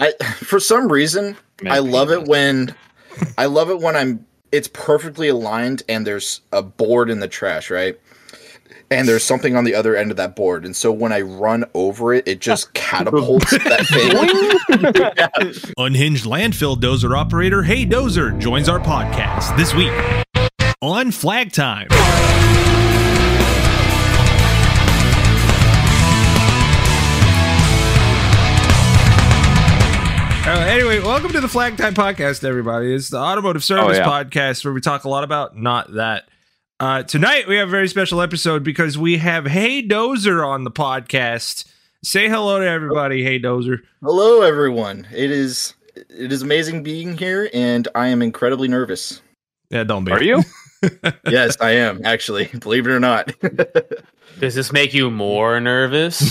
For some reason, I love it when it's perfectly aligned and there's a board in the trash, right? And there's something on the other end of that board. And so when I run over it, it just catapults that thing. Yeah. Unhinged landfill dozer operator Hey Dozer joins our podcast this week on Flag Time. Anyway, welcome to the Flag Time podcast, everybody. It's the automotive service podcast where we talk a lot about not that. Tonight, we have a very special episode because we have Hey Dozer on the podcast. Say hello to everybody, Hey Dozer. Hello, everyone. It is amazing being here, and I am incredibly nervous. Yeah, don't be. Are you? Yes, I am, actually. Believe it or not. Does this make you more nervous?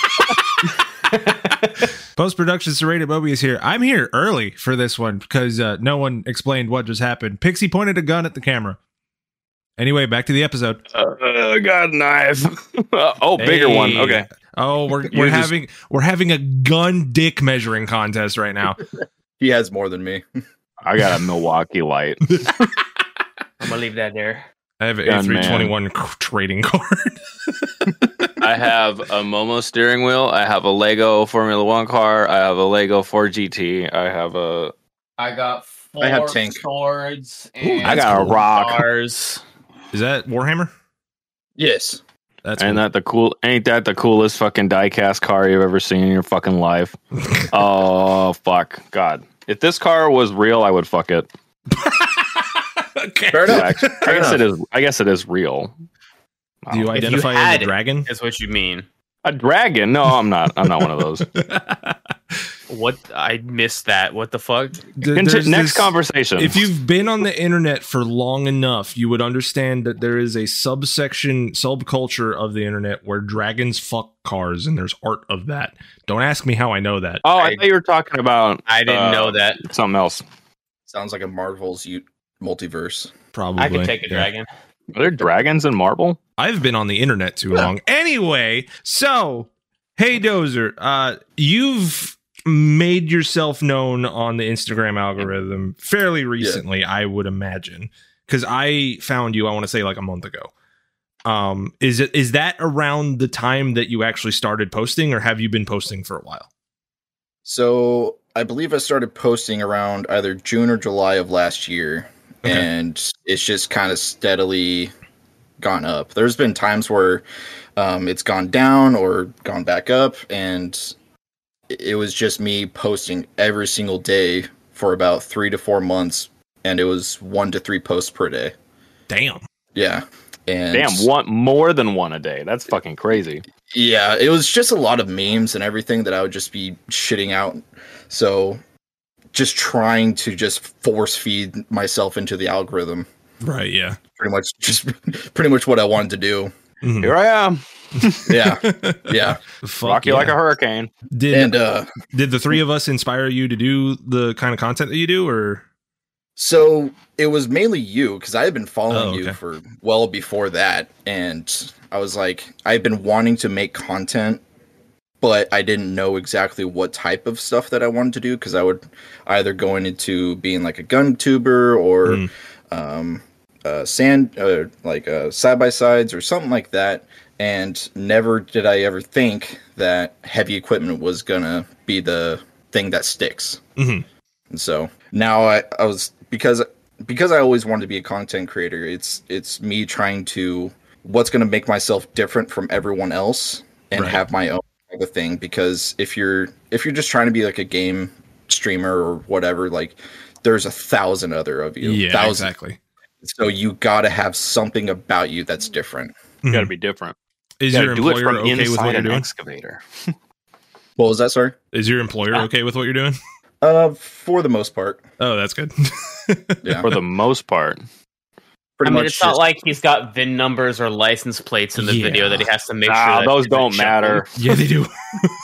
Post-production Serrated Moby is here. I'm here early for this one because no one explained what just happened. Pixie pointed a gun at the camera. Anyway, back to the episode. Got a knife. Bigger one. Okay. Oh, we're having a gun dick measuring contest right now. He has more than me. I got a Milwaukee light. I'm gonna leave that there. I have an A321 trading card. I have a Momo steering wheel. I have a Lego Formula One car. I have a Lego Ford GT. I got I have tank swords. And I got a rock. Cars. Is that Warhammer? Yes. Ain't that the coolest fucking diecast car you've ever seen in your fucking life? Oh fuck, God! If this car was real, I would fuck it. Okay. Fair enough. I guess it is real. Do you identify as a dragon? Is what you mean? A dragon? No, I'm not. I'm not one of those. What? I missed that. What the fuck? Next conversation. If you've been on the internet for long enough, you would understand that there is a subculture of the internet where dragons fuck cars, and there's art of that. Don't ask me how I know that. Oh, I thought you were talking about. I didn't know that. Something else. Sounds like a Marvel's multiverse. Probably. I could take a dragon. Are there dragons in Marvel? I've been on the internet too long. Anyway, so Hey Dozer, you've made yourself known on the Instagram algorithm fairly recently, I would imagine, because I found you, I want to say like a month ago. Is that around the time that you actually started posting, or have you been posting for a while? So I believe I started posting around either June or July of last year. Okay. And it's just kind of steadily gone up. There's been times where it's gone down or gone back up, and it was just me posting every single day for about 3 to 4 months, and it was 1 to 3 posts per day. Damn. Yeah. And more than one a day. That's fucking crazy. Yeah, it was just a lot of memes and everything that I would just be shitting out. So just trying to just force feed myself into the algorithm. Right, yeah. Pretty much what I wanted to do. Mm-hmm. Here I am. Yeah. Rock you like a hurricane. Did the three of us inspire you to do the kind of content that you do, or? So it was mainly you, because I had been following you for well before that, and I was like, I've been wanting to make content, but I didn't know exactly what type of stuff that I wanted to do, because I would either go into being like a gun tuber or side by sides or something like that. And never did I ever think that heavy equipment was gonna be the thing that sticks. Mm-hmm. And so now I was, because I always wanted to be a content creator. It's me trying to, what's gonna make myself different from everyone else and have my own type of thing. Because if you're just trying to be like a game streamer or whatever, like there's 1,000 other of you. Yeah, 1,000. Exactly. So you gotta have something about you that's different. You gotta be different. Is your employer okay with what you're doing? Excavator. What was that, sorry? Is your employer okay with what you're doing? For the most part. Oh, that's good. Yeah. For the most part. Pretty much it's not like he's got VIN numbers or license plates in the video that he has to make sure that those don't matter. Yeah, they do.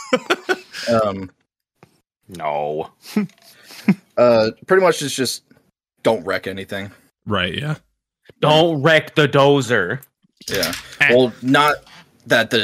No. Pretty much it's just don't wreck anything. Right, yeah. Don't wreck the dozer. Yeah. Well, not that the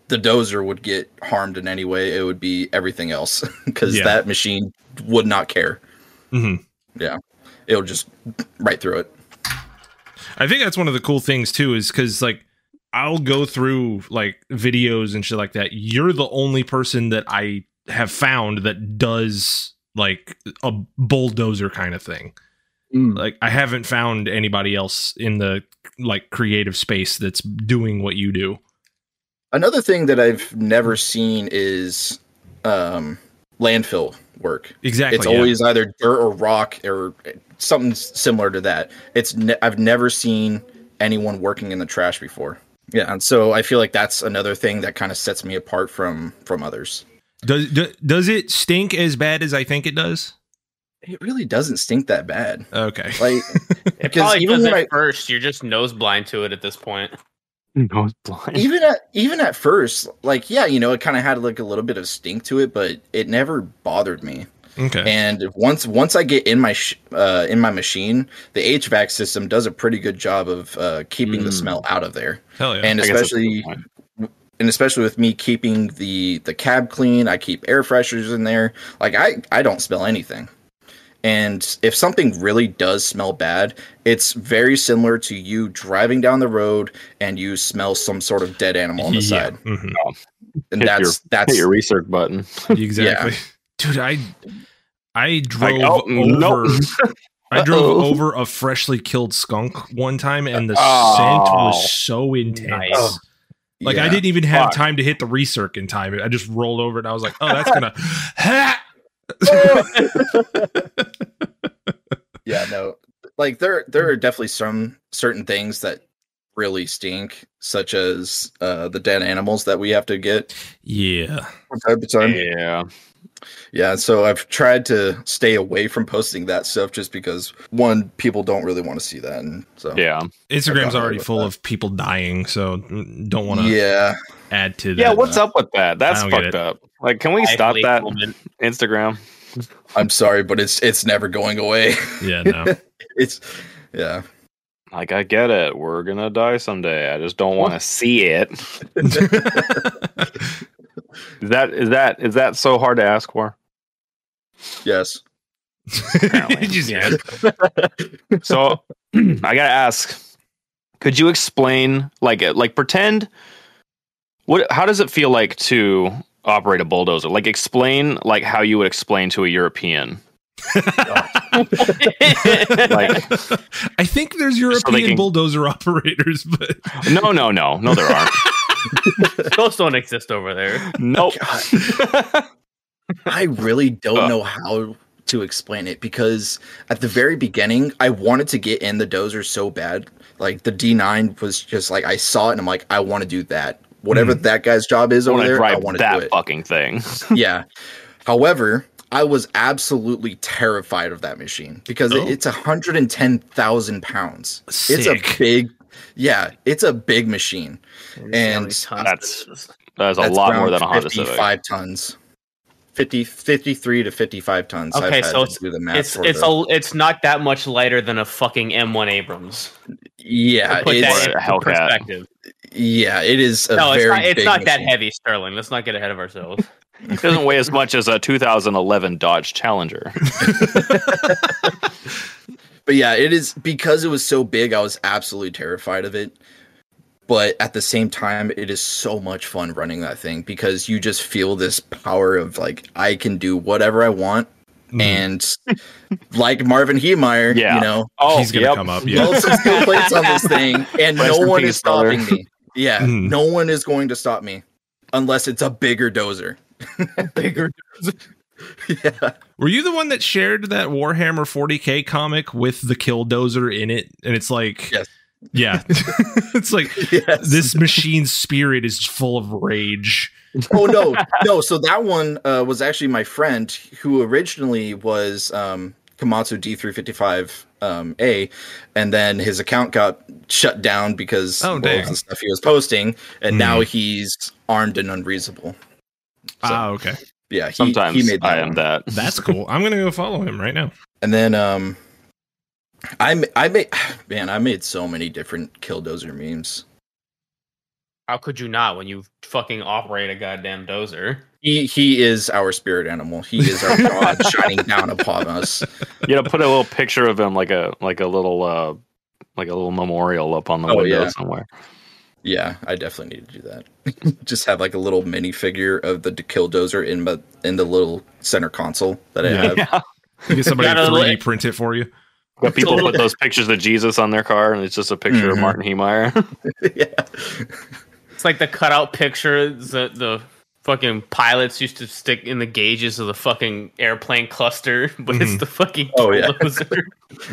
the dozer would get harmed in any way, it would be everything else because that machine would not care. Mm-hmm. Yeah, it'll just right through it. I think that's one of the cool things too, is because like I'll go through like videos and shit like that. You're the only person that I have found that does like a bulldozer kind of thing. Like I haven't found anybody else in the like creative space that's doing what you do. Another thing that I've never seen is landfill work. Exactly. It's always either dirt or rock or something similar to that. I've never seen anyone working in the trash before. Yeah, and so I feel like that's another thing that kind of sets me apart from others. Does it stink as bad as I think it does? It really doesn't stink that bad. Okay. Like it probably does at first. You're just nose blind to it at this point. Nose blind. Even at first, like it kind of had like a little bit of stink to it, but it never bothered me. Okay. And once I get in my machine, the HVAC system does a pretty good job of keeping the smell out of there. Hell yeah. And especially with me keeping the cab clean, I keep air fresheners in there. Like I don't smell anything. And if something really does smell bad, it's very similar to you driving down the road and you smell some sort of dead animal on the side. Mm-hmm. And that's hit your research button. Exactly. Dude, I drove I Uh-oh. drove over a freshly killed skunk one time, and the scent was so intense. Nice. Like I didn't even have time to hit the recirc in time. I just rolled over and I was like, "Oh, that's gonna." Yeah, no. Like there are definitely some certain things that really stink, such as the dead animals that we have to get. Yeah. From time to time. Yeah. Yeah, so I've tried to stay away from posting that stuff just because one, people don't really want to see that, and so Instagram's already full of people dying, so don't want to add to that. Yeah, what's up with that? That's fucked up. Like, can we stop that? Instagram. I'm sorry, but it's never going away. Yeah, no. Like, I get it. We're gonna die someday. I just don't want to see it. Is that so hard to ask for? Yes. So I gotta ask, could you explain like pretend how does it feel like to operate a bulldozer? Like explain like how you would explain to a European. I think there's European bulldozer operators, but no there aren't. Those don't exist over there. Nope. I really don't know how to explain it because at the very beginning, I wanted to get in the dozer so bad. Like the D9 was just like I saw it and I'm like, I want to do that. Whatever that guy's job is over there, I want to do it. That fucking thing. Yeah. However, I was absolutely terrified of that machine because it's 110,000 pounds. Sick. It's a big machine. And that's a lot more than a Honda Civic. 55 tons. 53 to 55 tons. Okay, so it's not that much lighter than a fucking M1 Abrams. Yeah, it's a Hellcat. Yeah, it is. It's not that heavy, Sterling. Let's not get ahead of ourselves. It doesn't weigh as much as a 2011 Dodge Challenger. But yeah, it is because it was so big. I was absolutely terrified of it. But at the same time, it is so much fun running that thing because you just feel this power of like, I can do whatever I want. And like Marvin Heemeyer, he's going to come up. Yeah. Some steel plates on this thing and no one is stopping me. Yeah. No one is going to stop me unless it's a bigger dozer. Yeah. Were you the one that shared that Warhammer 40K comic with the Killdozer in it? And it's like, yes. Yeah, it's like this machine's spirit is full of rage. Oh no! So that one was actually my friend who originally was Komatsu D355 A, and then his account got shut down because of the stuff he was posting, and now he's armed and unreasonable. So, okay. Yeah, sometimes he made that I am that. That's cool. I'm gonna go follow him right now. And then I made so many different Killdozer memes. How could you not when you fucking operate a goddamn dozer? He is our spirit animal. He is our god shining down upon us. You know, put a little picture of him, like a little memorial up on the window somewhere. Yeah, I definitely need to do that. Just have like a little mini figure of the Killdozer in the little center console that I have. Yeah. You get somebody to 3D print it for you. But people put those pictures of Jesus on their car, and it's just a picture of Martin Heemeyer. Yeah. It's like the cutout pictures that the fucking pilots used to stick in the gauges of the fucking airplane cluster, but it's the fucking Killdozer.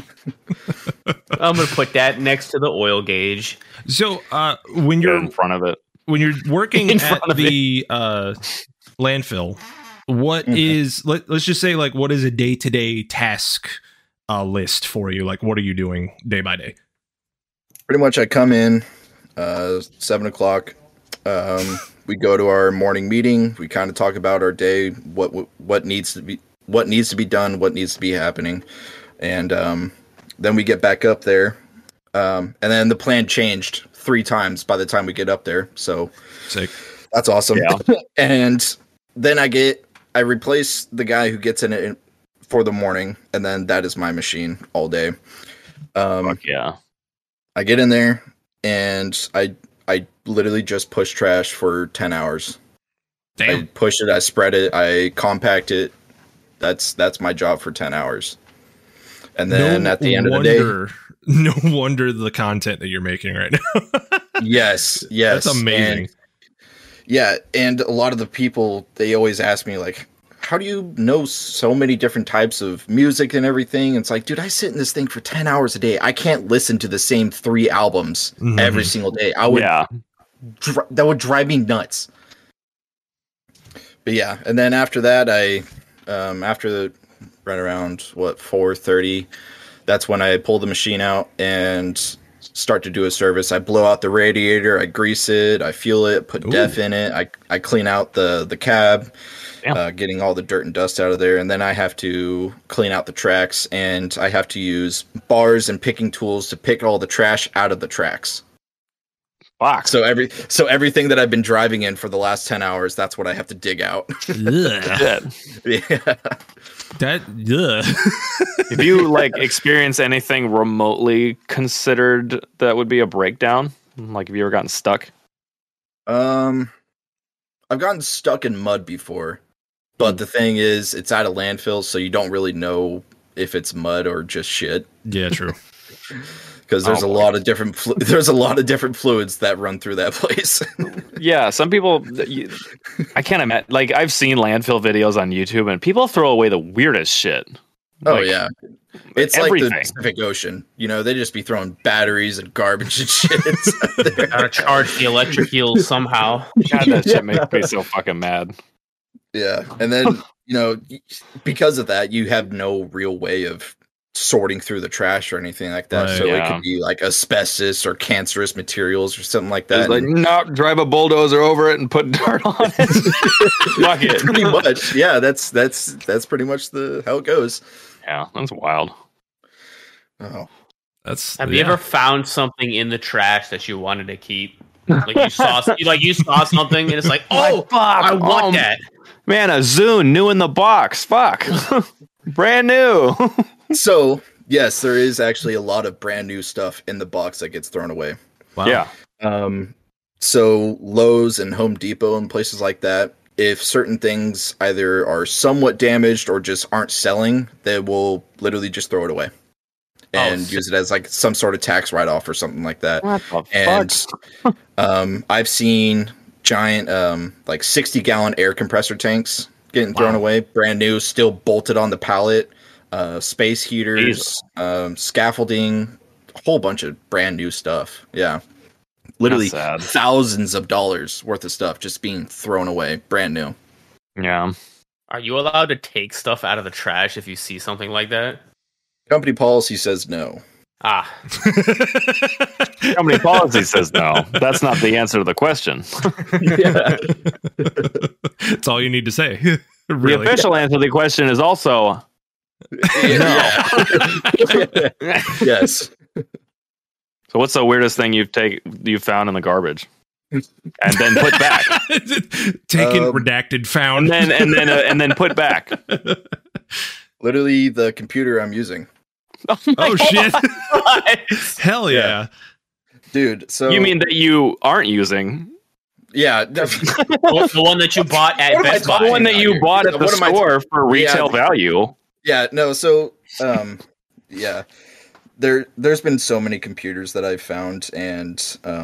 I'm gonna put that next to the oil gauge. So when you're in front of it, when you're working at the landfill, what is let's just say like what is a day-to-day task list for you? Like what are you doing day by day? Pretty much I come in 7:00. We go to our morning meeting. We kind of talk about our day, what needs to be done, what needs to be happening, and then we get back up there. And then the plan changed 3 times by the time we get up there. So sick. That's awesome. Yeah. And then I replace the guy who gets in it for the morning, and then that is my machine all day. Fuck yeah. I get in there and I literally just push trash for 10 hours. Damn. I push it, I spread it, I compact it. That's my job for 10 hours. And then at the end of the day, no wonder the content that you're making right now. yes. That's amazing. And a lot of the people, they always ask me like, how do you know so many different types of music and everything? And it's like, dude, I sit in this thing for 10 hours a day. I can't listen to the same 3 albums every single day. That would drive me nuts. But yeah, and then after that, right around 4:30, that's when I pull the machine out and start to do a service. I blow out the radiator, I grease it, I fuel it, put def in it, I clean out the cab, getting all the dirt and dust out of there, and then I have to clean out the tracks, and I have to use bars and picking tools to pick all the trash out of the tracks. Fuck. So everything that I've been driving in for the last 10 hours, that's what I have to dig out. Yeah. If you like experience anything remotely considered that would be a breakdown, like have you ever gotten stuck? I've gotten stuck in mud before, but the thing is, it's at a landfill, so you don't really know if it's mud or just shit. Yeah, true. Because there's a lot of different fluids that run through that place. Yeah, some people, I can't imagine. Like I've seen landfill videos on YouTube, and people throw away the weirdest shit. Oh yeah, it's everything. Like the Pacific Ocean. You know, they just be throwing batteries and garbage and shit. Gotta charge the electric eel somehow. God, that shit makes me so fucking mad. Yeah, and then because of that, you have no real way of sorting through the trash or anything like that. Right, so it could be like asbestos or cancerous materials or something like that. It's like, no, drive a bulldozer over it and put dirt on it. Fuck it. Pretty much. Yeah, that's pretty much how it goes. Yeah, that's wild. Oh. Have you ever found something in the trash that you wanted to keep? Like you saw something and it's like, oh, fuck, I want that. Man, a Zune new in the box. Fuck. Brand new. So, yes, there is actually a lot of brand new stuff in the box that gets thrown away. Wow. Yeah. So Lowe's and Home Depot and places like that, if certain things either are somewhat damaged or just aren't selling, they will literally just throw it away and use it as like some sort of tax write-off or something like that. What the fuck? I've seen giant like 60-gallon air compressor tanks getting thrown away, brand new, still bolted on the pallet. Space heaters, scaffolding, a whole bunch of brand new stuff. Yeah. Literally thousands of dollars worth of stuff just being thrown away, brand new. Yeah. Are you allowed to take stuff out of the trash if you see something like that? Company policy says no. Company policy says no. That's not the answer to the question. Yeah. That's all you need to say. Really. The official answer to the question is also Yes. So what's the weirdest thing you've found in the garbage? and then put back. Taken, redacted, found, and then put back. Literally the computer I'm using. Oh shit! Hell yeah, dude. So you mean that you aren't using? Yeah, the one that you bought at Best Buy. The one that you bought at the store for retail value. Yeah, no. So, yeah, there's been so many computers that I've found, and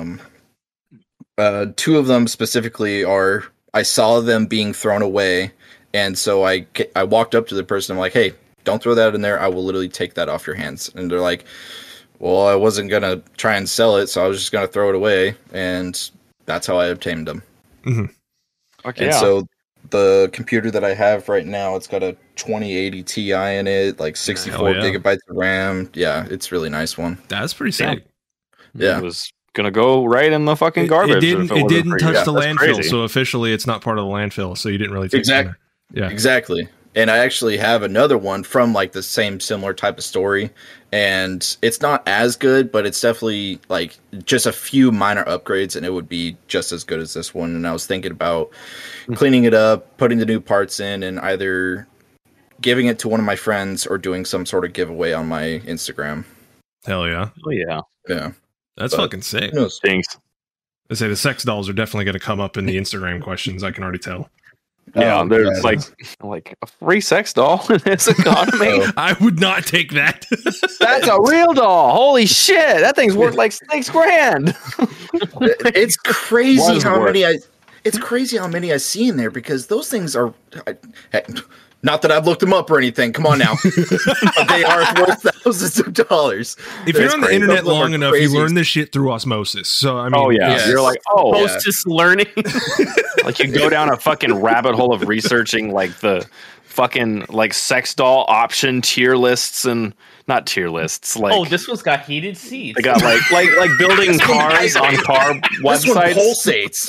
two of them specifically are I saw them being thrown away, and so I walked up to the person. I'm like, hey, don't throw that in there. I will literally take that off your hands. And they're like, well, I wasn't gonna try and sell it, so I was just gonna throw it away, and that's how I obtained them. Mm-hmm. Okay, and so the computer that I have right now, it's got a 2080 Ti in it, like 64 gigabytes of RAM. Yeah, it's a really nice one. That's pretty sick. Yeah. It was gonna go right in the fucking garbage. It didn't touch the landfill, crazy. so officially it's not part of the landfill, so you didn't really take exactly. Yeah, exactly. And I actually have another one from like the same similar type of story, and it's not as good, but it's definitely like just a few minor upgrades, and it would be just as good as this one. And I was thinking about cleaning it up, putting the new parts in, and either giving it to one of my friends or doing some sort of giveaway on my Instagram. Hell yeah! Oh yeah, yeah. That's fucking sick. Thanks. I say the sex dolls are definitely going to come up in the Instagram questions. I can already tell. Yeah, there's like a free sex doll in this economy. I would not take that. That's a real doll. Holy shit, that thing's worth like $6,000. It's crazy how many it's crazy how many I see in there, because those things are. Not that I've looked them up or anything. Come on now. But they are worth thousands of dollars. If you're on the internet long enough, you learn this shit through osmosis. So, I mean, you're like, osmosis learning. Like you go down a fucking rabbit hole of researching like the fucking like sex doll option tier lists and not tier lists. Like, this one's got heated seats. They got like building cars on car websites. Pulsates.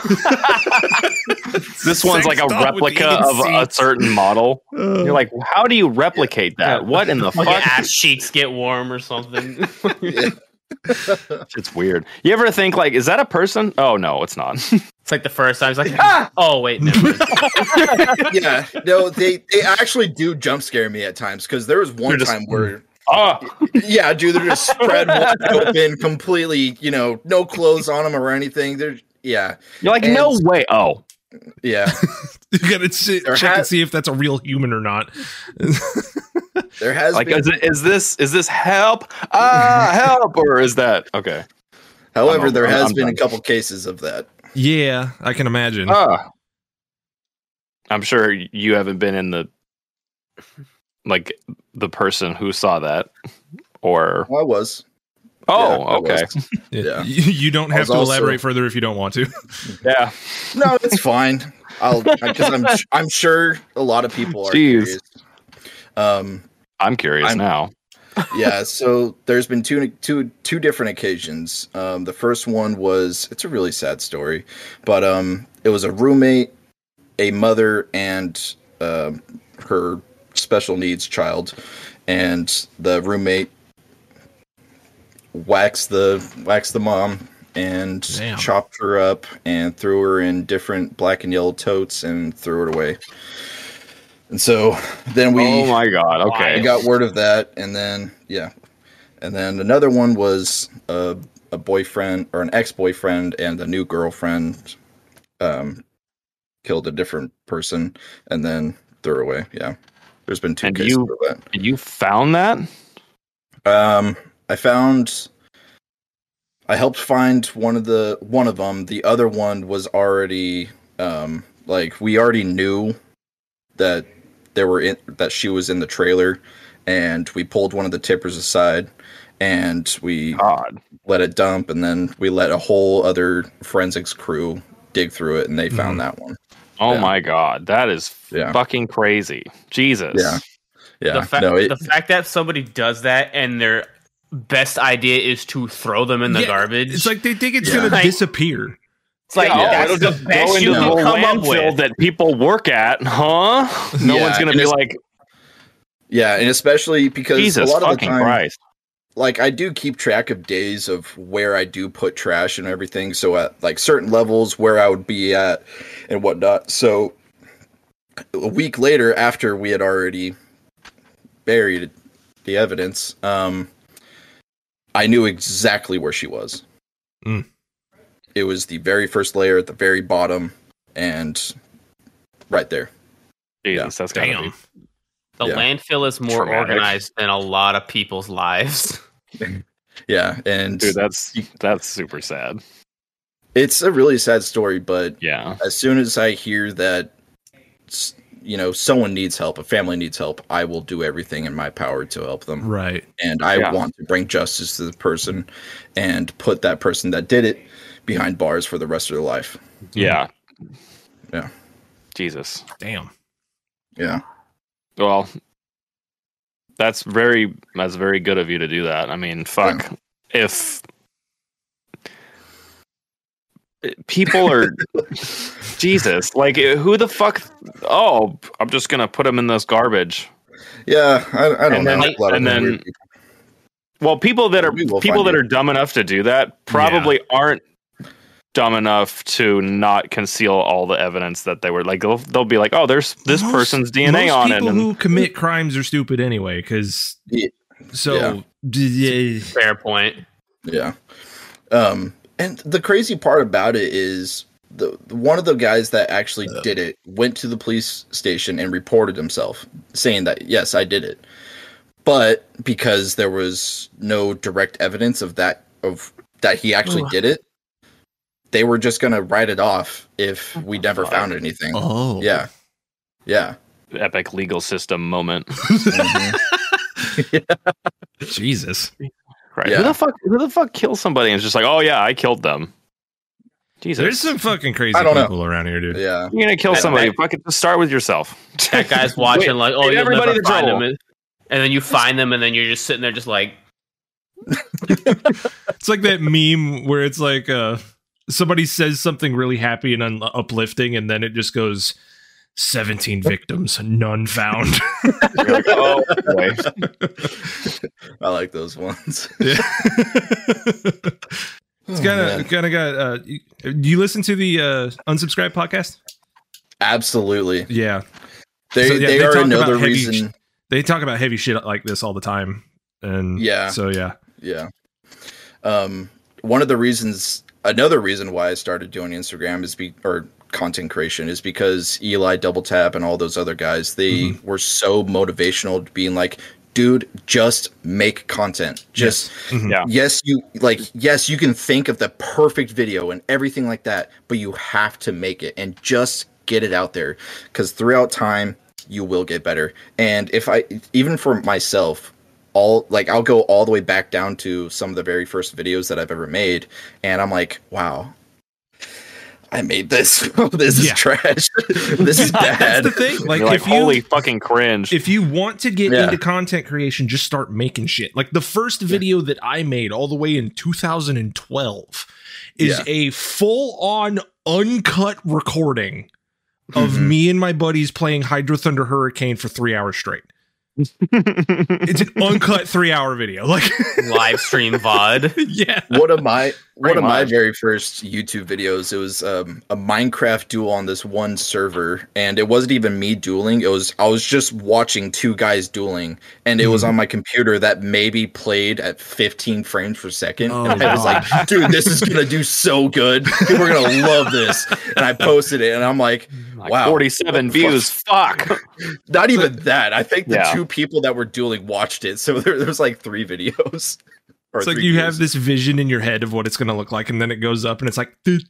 This one's like a replica of a certain model. You're like, how do you replicate that? What in the fuck? Ass cheeks get warm or something. It's weird. You ever think like, is that a person? Oh no, it's not. It's like the first time. It's like, oh wait, never mind. Yeah, no, they actually do jump scare me at times, because there was one time where. Yeah, dude, they're just spread wide open, completely, no clothes on them or anything. You're like, no way. Oh, yeah. You gotta check and see if that's a real human or not. There has like, been... is this help? Help, or is that okay? However, there has been a couple cases of that. Yeah, I can imagine. I'm sure you haven't been in the the person who saw that, or I was. Oh, okay. Yeah, you don't have to elaborate further if you don't want to. Yeah, no, it's fine. Because I'm sure a lot of people are curious. I'm curious now. Yeah, so there's been two different occasions. The first one was, it's a really sad story, but it was a roommate, a mother, and her special needs child, and the roommate waxed the mom and chopped her up and threw her in different black and yellow totes and threw it away. And so then oh my god, okay, we got word of that, and then another one was a boyfriend or an ex-boyfriend and a new girlfriend killed a different person and then threw her away. Yeah, there's been two cases of that. And you found that? I helped find one of them. The other one was already we already knew that that she was in the trailer, and we pulled one of the tippers aside and we let it dump, and then we let a whole other forensics crew dig through it, and they found that one. Oh my god, that is fucking crazy. Jesus. Yeah. The fact that somebody does that and their best idea is to throw them in the garbage. It's like they think it's going to disappear. It's like, that's the best you can come up with. That people work at, huh? No one's going to be like... Yeah, and especially because Jesus a lot of the fucking time, Christ. like I do keep track of days of where I do put trash and everything. So at like certain levels where I would be at and whatnot. So a week later, after we had already buried the evidence, I knew exactly where she was. Mm. It was the very first layer at the very bottom, and right there. Jesus, that's gotta be The landfill is more traumatic. organized than a lot of people's lives. Yeah, and dude, that's super sad. it's a really sad story, but Yeah. as soon as I hear that, you know, someone needs help, a family needs help, I will do everything in my power to help them. Right. And I want to bring justice to the person and put that person that did it behind bars for the rest of their life. Yeah. Yeah. Jesus. Damn. Yeah. Well, that's very good of you to do that. I mean, fuck. If people are Jesus, like who the fuck? Oh, I'm just gonna put them in this garbage. Yeah, I don't know. Then, and then, well, people that are dumb enough to do that probably aren't dumb enough to not conceal all the evidence that they were like. They'll be like, oh, there's this person's DNA on it. Most people who commit crimes are stupid anyway. Because fair point. Yeah. And the crazy part about it is one of the guys that actually did it went to the police station and reported himself, saying that, yes, I did it. But because there was no direct evidence of that he actually did it, they were just going to write it off if we never found anything. Oh. Yeah. Yeah. Epic legal system moment. Jesus. Right. Yeah. Who the fuck kills somebody and is just like, oh yeah, I killed them. Jesus. There's some fucking crazy I don't know. people around here, dude. Yeah. You're gonna kill somebody. Fucking just start with yourself. That guy's watching Wait, like, oh, you'll everybody never to find trouble. them. And then you find them, and then you're just sitting there just like... It's like that meme where it's like somebody says something really happy and uplifting, and then it just goes 17 victims, none found. You're like, oh boy. I like those ones. Yeah. It's kind of got. Do you listen to the Unsubscribe podcast? Absolutely. Yeah, They are talk another about heavy reason. They talk about heavy shit like this all the time, and so yeah. Another reason why I started doing Instagram or content creation is because Eli, Double Tap, and all those other guys, they were so motivational, being like, dude, just make content. Just yes, you can think of the perfect video and everything like that, but you have to make it and just get it out there, because throughout time you will get better. And even for myself, I'll go all the way back down to some of the very first videos that I've ever made, and I'm like, wow, I made this. This is trash. This is bad. That's the thing. Like, You're like, holy fucking cringe. If you want to get into content creation, just start making shit. Like the first video that I made all the way in 2012 is a full-on uncut recording of me and my buddies playing Hydro Thunder Hurricane for 3 hours straight. It's an uncut 3-hour video, like live stream VOD. Yeah. One of my very first YouTube videos, it was a Minecraft duel on this one server, and it wasn't even me dueling. I was just watching two guys dueling, and it was on my computer that maybe played at 15 frames per second. And I was like, dude, this is gonna do so good. People are gonna love this. And I posted it, and I'm like, wow, 47 views. Fuck. Not even that. I think the two people that were dueling watched it, so there was like 3 videos. It's like you have this vision in your head of what it's going to look like, and then it goes up, and it's like, yeah.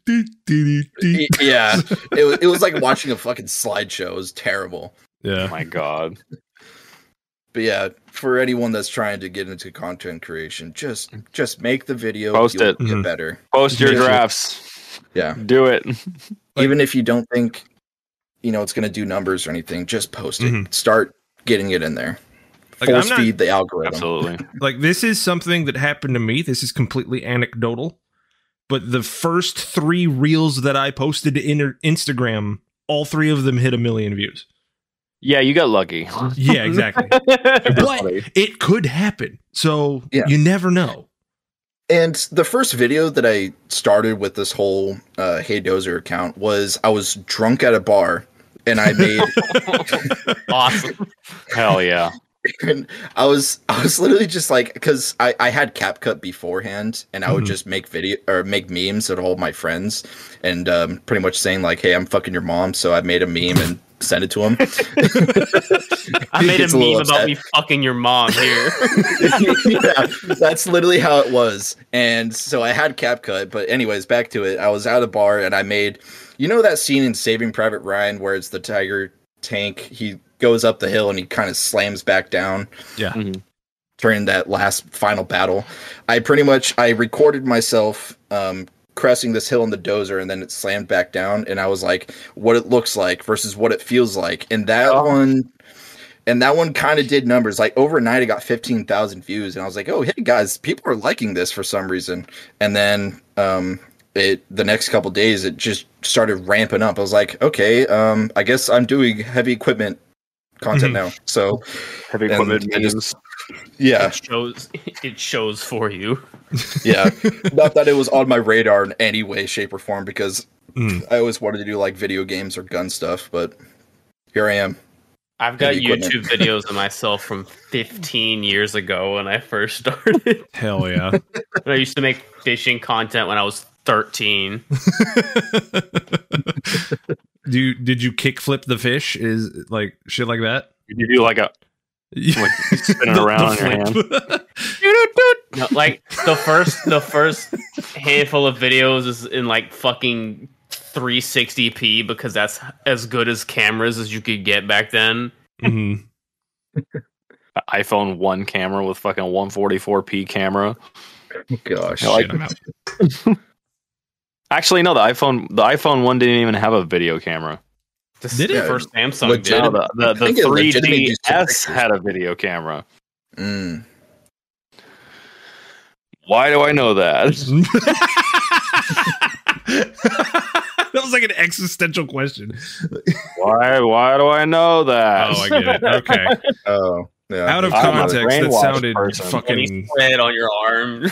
It was like watching a fucking slideshow. It was terrible. Yeah. Oh my god. But yeah, for anyone that's trying to get into content creation, just make the video. Post it. Get better. Post your drafts. Yeah. Do it. Even if you don't think, it's going to do numbers or anything, just post it. Start getting it in there. Force feed the algorithm. Absolutely. Like, this is something that happened to me. This is completely anecdotal. But the first 3 reels that I posted to Instagram, all 3 of them hit 1 million views. Yeah, you got lucky. Yeah, exactly. But it could happen. So you never know. And the first video that I started with this whole Hey Dozer account was I was drunk at a bar and I made awesome. Hell yeah. And I was literally just like, because I had CapCut beforehand, and I would just make memes at all my friends, and pretty much saying like, "Hey, I'm fucking your mom," so I made a meme and sent it to him. I made a meme about me fucking your mom here. Yeah, that's literally how it was. And so I had CapCut, but anyways, back to it. I was at a bar and I made, you know, that scene in Saving Private Ryan where it's the Tiger tank. He goes up the hill and he kind of slams back down. Yeah. During that last final battle, I recorded myself crashing this hill in the dozer, and then it slammed back down, and I was like, what it looks like versus what it feels like. And that one kind of did numbers. Like overnight it got 15,000 views, and I was like, oh, hey guys, people are liking this for some reason. And then the next couple days it just started ramping up. I was like, okay, I guess I'm doing heavy equipment content now. So heavy equipment memes. Yeah, it shows for you. Yeah, not that it was on my radar in any way, shape, or form, because I always wanted to do like video games or gun stuff, but here I am. I've got YouTube videos of myself from 15 years ago when I first started. Hell yeah. I used to make fishing content when I was 13. Did you kickflip the fish? Is like shit like that? Did you do like spinning around on your hand? No, like the first handful of videos is in like fucking 360p because that's as good as cameras as you could get back then. iPhone 1 camera with fucking 144p camera. Gosh, actually, no. The iPhone 1 didn't even have a video camera. Did it? First Samsung did. No, the 3GS had a video camera. Why do I know that? That was like an existential question. Why do I know that? Oh, I get it. Okay. Oh, yeah. Out of context, that sounded fucking spread on your arm.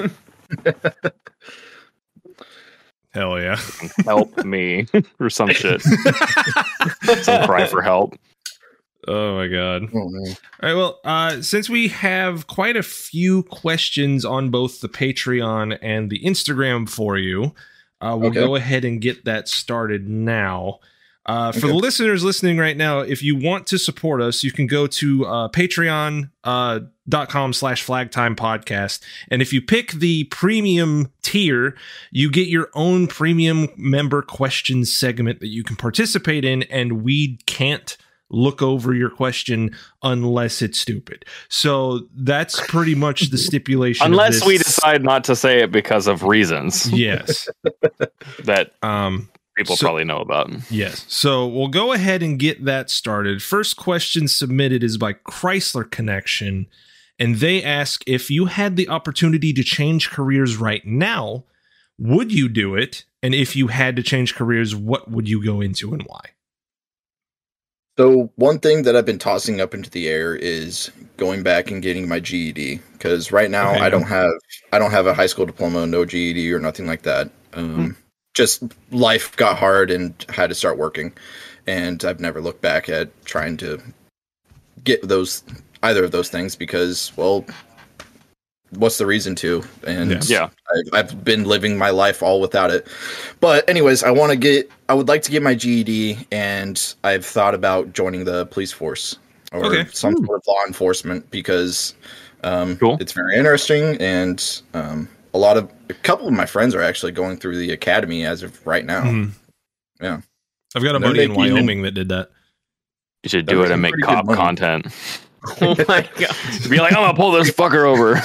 Hell yeah. Help me. Or some shit. Some cry for help. Oh my god. Oh, man. All right, well, since we have quite a few questions on both the Patreon and the Instagram for you, we'll go ahead and get that started now. For the listeners listening right now, if you want to support us, you can go to patreon.com/flagtimepodcast. And if you pick the premium tier, you get your own premium member questions segment that you can participate in, and we can't look over your question unless it's stupid. So that's pretty much the stipulation. Unless we decide not to say it because of reasons. Yes. That people probably know about. Yes. So we'll go ahead and get that started. First question submitted is by Chrysler Connection, and they ask, if you had the opportunity to change careers right now, would you do it? And if you had to change careers, what would you go into and why? So one thing that I've been tossing up into the air is going back and getting my GED, because right now I don't have a high school diploma, no GED or nothing like that. Just life got hard and had to start working, and I've never looked back at trying to get either of those things because, well, what's the reason to? And I've been living my life all without it. But anyways, I would like to get my GED, and I've thought about joining the police force or some sort of law enforcement because it's very interesting, and a couple of my friends are actually going through the academy as of right now. Yeah. I've got a buddy in Wyoming that did that. You should do it and make cop content. Oh my god! Be like, I'm gonna pull this fucker over.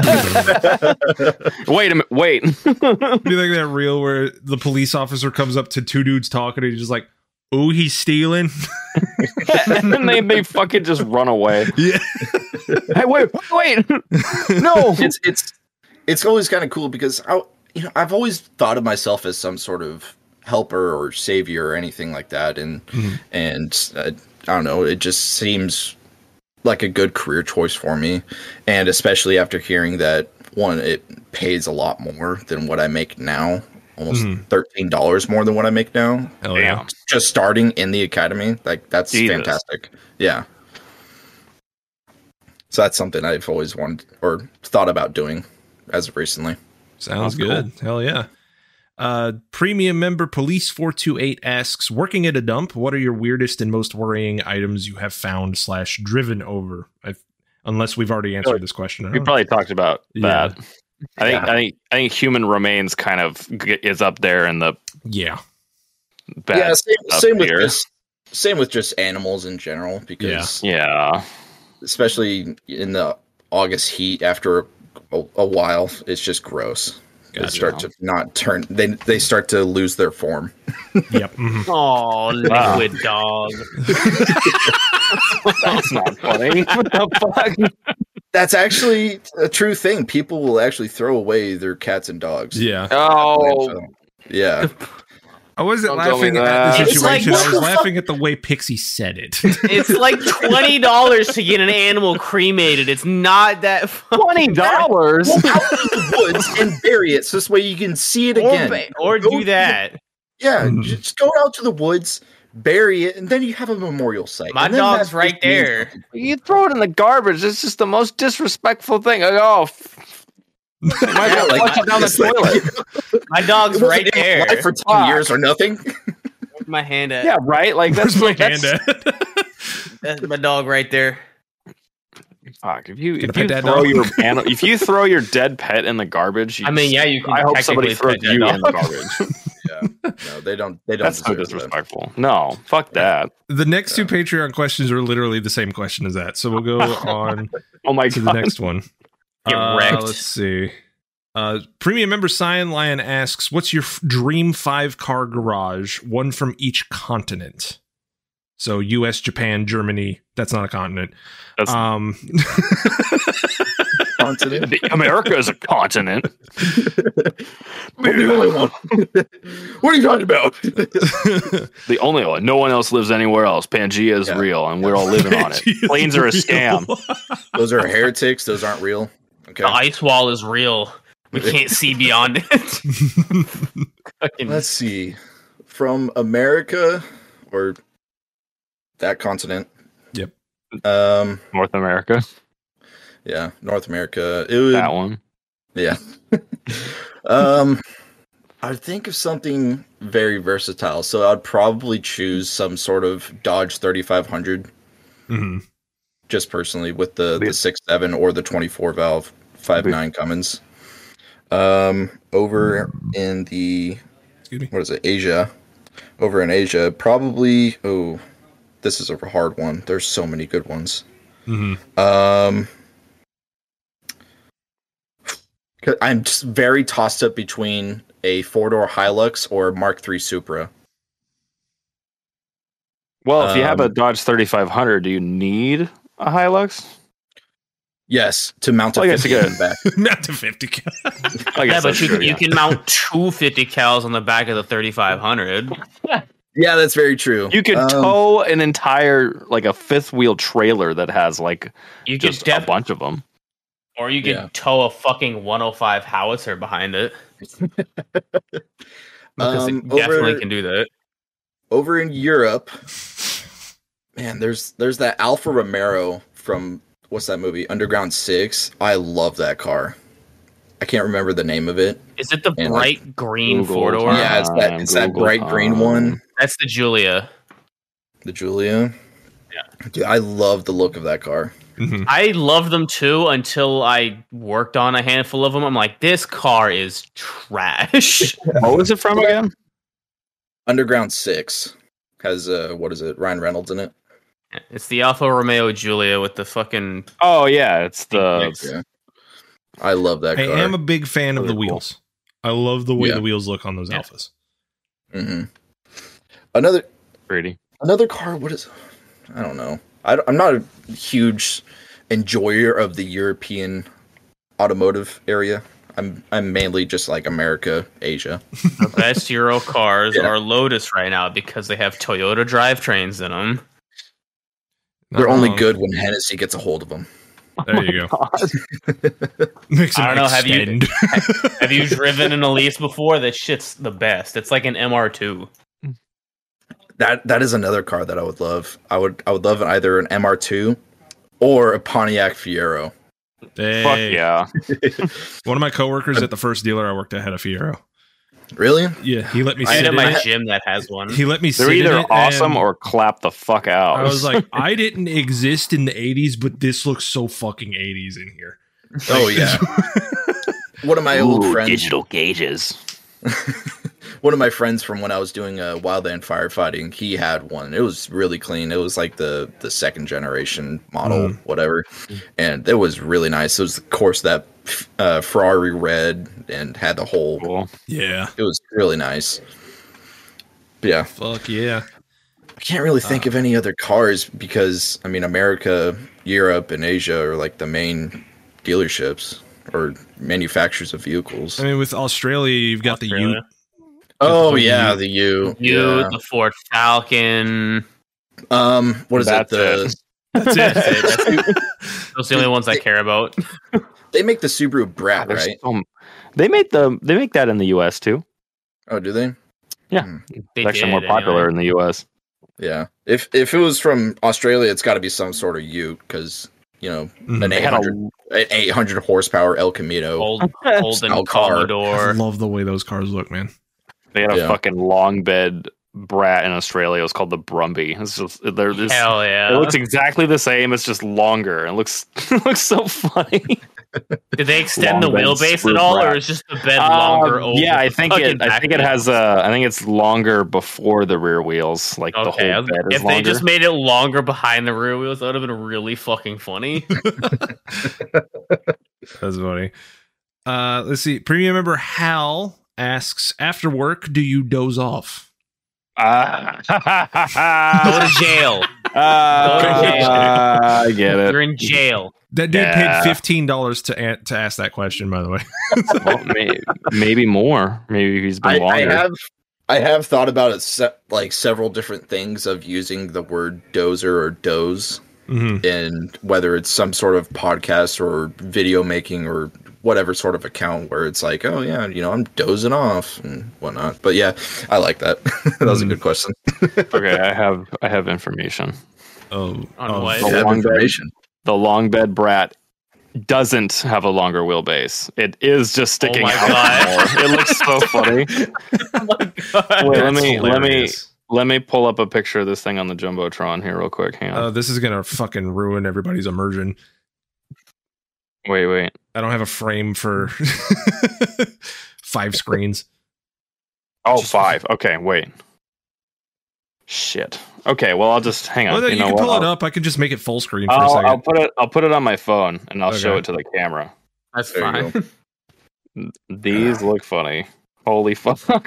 Wait a minute, wait. Be like that reel where the police officer comes up to two dudes talking and he's just like, oh, he's stealing. And then they fucking just run away. Yeah. Hey, wait. No. It's always kind of cool because I've always thought of myself as some sort of helper or savior or anything like that, and I don't know, it just seems like a good career choice for me. And especially after hearing that, one, it pays a lot more than what I make now. Almost $13 more than what I make now. Hell yeah. Just starting in the academy. Like, that's fantastic. Yeah. So that's something I've always wanted or thought about doing as of recently. Sounds good. Cool. Hell yeah. Premium member Police 428 asks, working at a dump, what are your weirdest and most worrying items you have found / driven over? Unless we've already answered this question. We probably talked about that. I think human remains kind of is up there in the bad same with just animals in general, because especially in the August heat after a while, it's just gross. They start to not turn. They start to lose their form. Yep. Oh, liquid dog. That's not funny. What the fuck? That's actually a true thing. People will actually throw away their cats and dogs. Yeah. Oh. Yeah. I wasn't laughing at the situation. I was laughing at the way Pixie said it. It's like $20 to get an animal cremated. It's not that $20. Go out in the woods and bury it, so this way you can see it again. Or do that. Yeah, just go out to the woods, bury it, and then you have a memorial site. My dog's right there. You throw it in the garbage. It's just the most disrespectful thing. Like, flush it down the toilet. My dog's right there. For 10 years or nothing. Where's my hand at? Yeah, right. Like that's my hand at. That's my dog right there. Fuck! If you throw your dead pet in the garbage, you can. I hope somebody throws you in the garbage. No, they don't. That's so disrespectful. No, fuck that. The next two Patreon questions are literally the same question as that, so we'll go on. To the next one. Get wrecked. Let's see. Premium member Cyan Lion asks, what's your dream 5-car garage? One from each continent. So US, Japan, Germany. That's not a continent. Continent? America is a continent. We're the only one. What are you talking about? The only one. No one else lives anywhere else. Pangea is real, and we're all living on it. Planes are a scam. Those are heretics. Those aren't real. Okay. The ice wall is real. We can't see beyond it. Let's see. From America or that continent. Yep. North America. Yeah, North America. It would, that one. Yeah. I'd think of something very versatile. So I'd probably choose some sort of Dodge 3500. Mm-hmm. Just personally with the 6.7 or the 24 valve 5.9 Cummins. Over in the Asia. Over in Asia, probably. Oh, this is a hard one. There's so many good ones. Mm-hmm. I'm just very tossed up between a 4-door Hilux or Mark III Supra. Well, if you have a Dodge 3500, do you need a Hilux? Yes, to mount a 50 cal in the back. Mount a 50 cal. But you can mount 2 50 cals on the back of the 3500. Yeah, that's very true. You could tow an entire, like, a 5th-wheel trailer that has, like, you just a bunch of them. Or you could tow a fucking 105 howitzer behind it. Because it definitely can do that. Over in Europe, man, there's that Alfa Romero from, what's that movie? Underground 6. I love that car. I can't remember the name of it. Is it the bright green 4-door? Yeah, it's that bright green one. That's the Giulia. The Giulia? Yeah. Dude, I love the look of that car. Mm-hmm. I love them too until I worked on a handful of them. I'm like, this car is trash. What was it from again? Underground 6 has Ryan Reynolds in it. It's the Alfa Romeo Giulia with the fucking. Oh yeah, it's the. Yeah. I love that car. I am a big fan of the wheels. I love the way the wheels look on those Alphas. Mm-hmm. Another car. What is? I don't know. I'm not a huge enjoyer of the European automotive area. I'm mainly just like America, Asia. The best Euro cars are Lotus right now because they have Toyota drivetrains in them. They're only good when Hennessy gets a hold of them. There you go. Makes I don't know. extend. Have you driven an Elise before? That shit's the best. It's like an MR2. That is another car that I would love. I would love either an MR2 or a Pontiac Fiero. Hey. Fuck yeah. One of my coworkers at the first dealer I worked at had a Fiero. Really? Yeah, he let me I sit at in my it. gym that has one. He let me They're sit in either it, awesome and or clap the fuck out. I was like, I didn't exist in the 80s, but this looks so fucking 80s in here. Oh yeah. One of my old friends, digital gauges. one of my friends from when I was doing wildland firefighting, he had one. It was really clean. It was like the second generation model, whatever, and it was really nice. It was, of course, that Ferrari red and had the whole. Cool. Yeah. It was really nice. But yeah. Fuck yeah. I can't really think of any other cars because, I mean, America, Europe, and Asia are like the main dealerships or manufacturers of vehicles. I mean, with Australia, you've got the Ute. Oh, yeah, the U. You, the Ford Falcon. What is That's it? That's it. Those are the only ones I care about. They make the Subaru Brat, There's right? They make that in the US too. Oh, do they? Yeah. They It's actually did, more popular in the US. Yeah. If it was from Australia, it's got to be some sort of Ute because, you know, an They had 800 horsepower El Camino. Holden Style car. I Commodore. love the way those cars look, man. They had a Yeah. fucking long bed Brat in Australia. It was called the Brumby. It's just Hell yeah. It looks exactly the same. It's just longer. It looks so funny. Did they extend the Long bed wheelbase Subaru at all, Brat. or is just the bed longer? Over Yeah, I the think fucking it. I back think it has. wheels? I think it's longer before the rear wheels. Like the Okay, whole bed is if longer. they just made it longer behind the rear wheels, that would have been really fucking funny. That's funny. Let's see. Premium member Hal asks, after work, do you doze off? Go to jail. I get it. You're in jail. That dude Yeah. paid $15 to ask that question, by the way. Well, maybe more. Maybe he's been longer. I have thought about it like several different things of using the word dozer or doze, and whether it's some sort of podcast or video making or whatever sort of account where it's like, oh yeah, you know, I'm dozing off and whatnot. But yeah, I like that. That was a good question. Okay, I have information. Oh, On what? The I have long bed. information. The long bed Brat doesn't have a longer wheelbase. It is just sticking my out God. more. It looks so funny. Oh my God. Wait, That's let me hilarious. pull up a picture of this thing on the Jumbotron here real quick. Hang on. This is going to fucking ruin everybody's immersion. Wait. I don't have a frame for 5 screens. Oh, 5. Okay, wait. Shit. Okay, well I'll just hang on. Well, you know can what? pull it up. I can just make it full screen for a I'll second. put it on my phone and I'll show Okay. it to the camera. That's There you fine. go. These look funny. Holy fuck.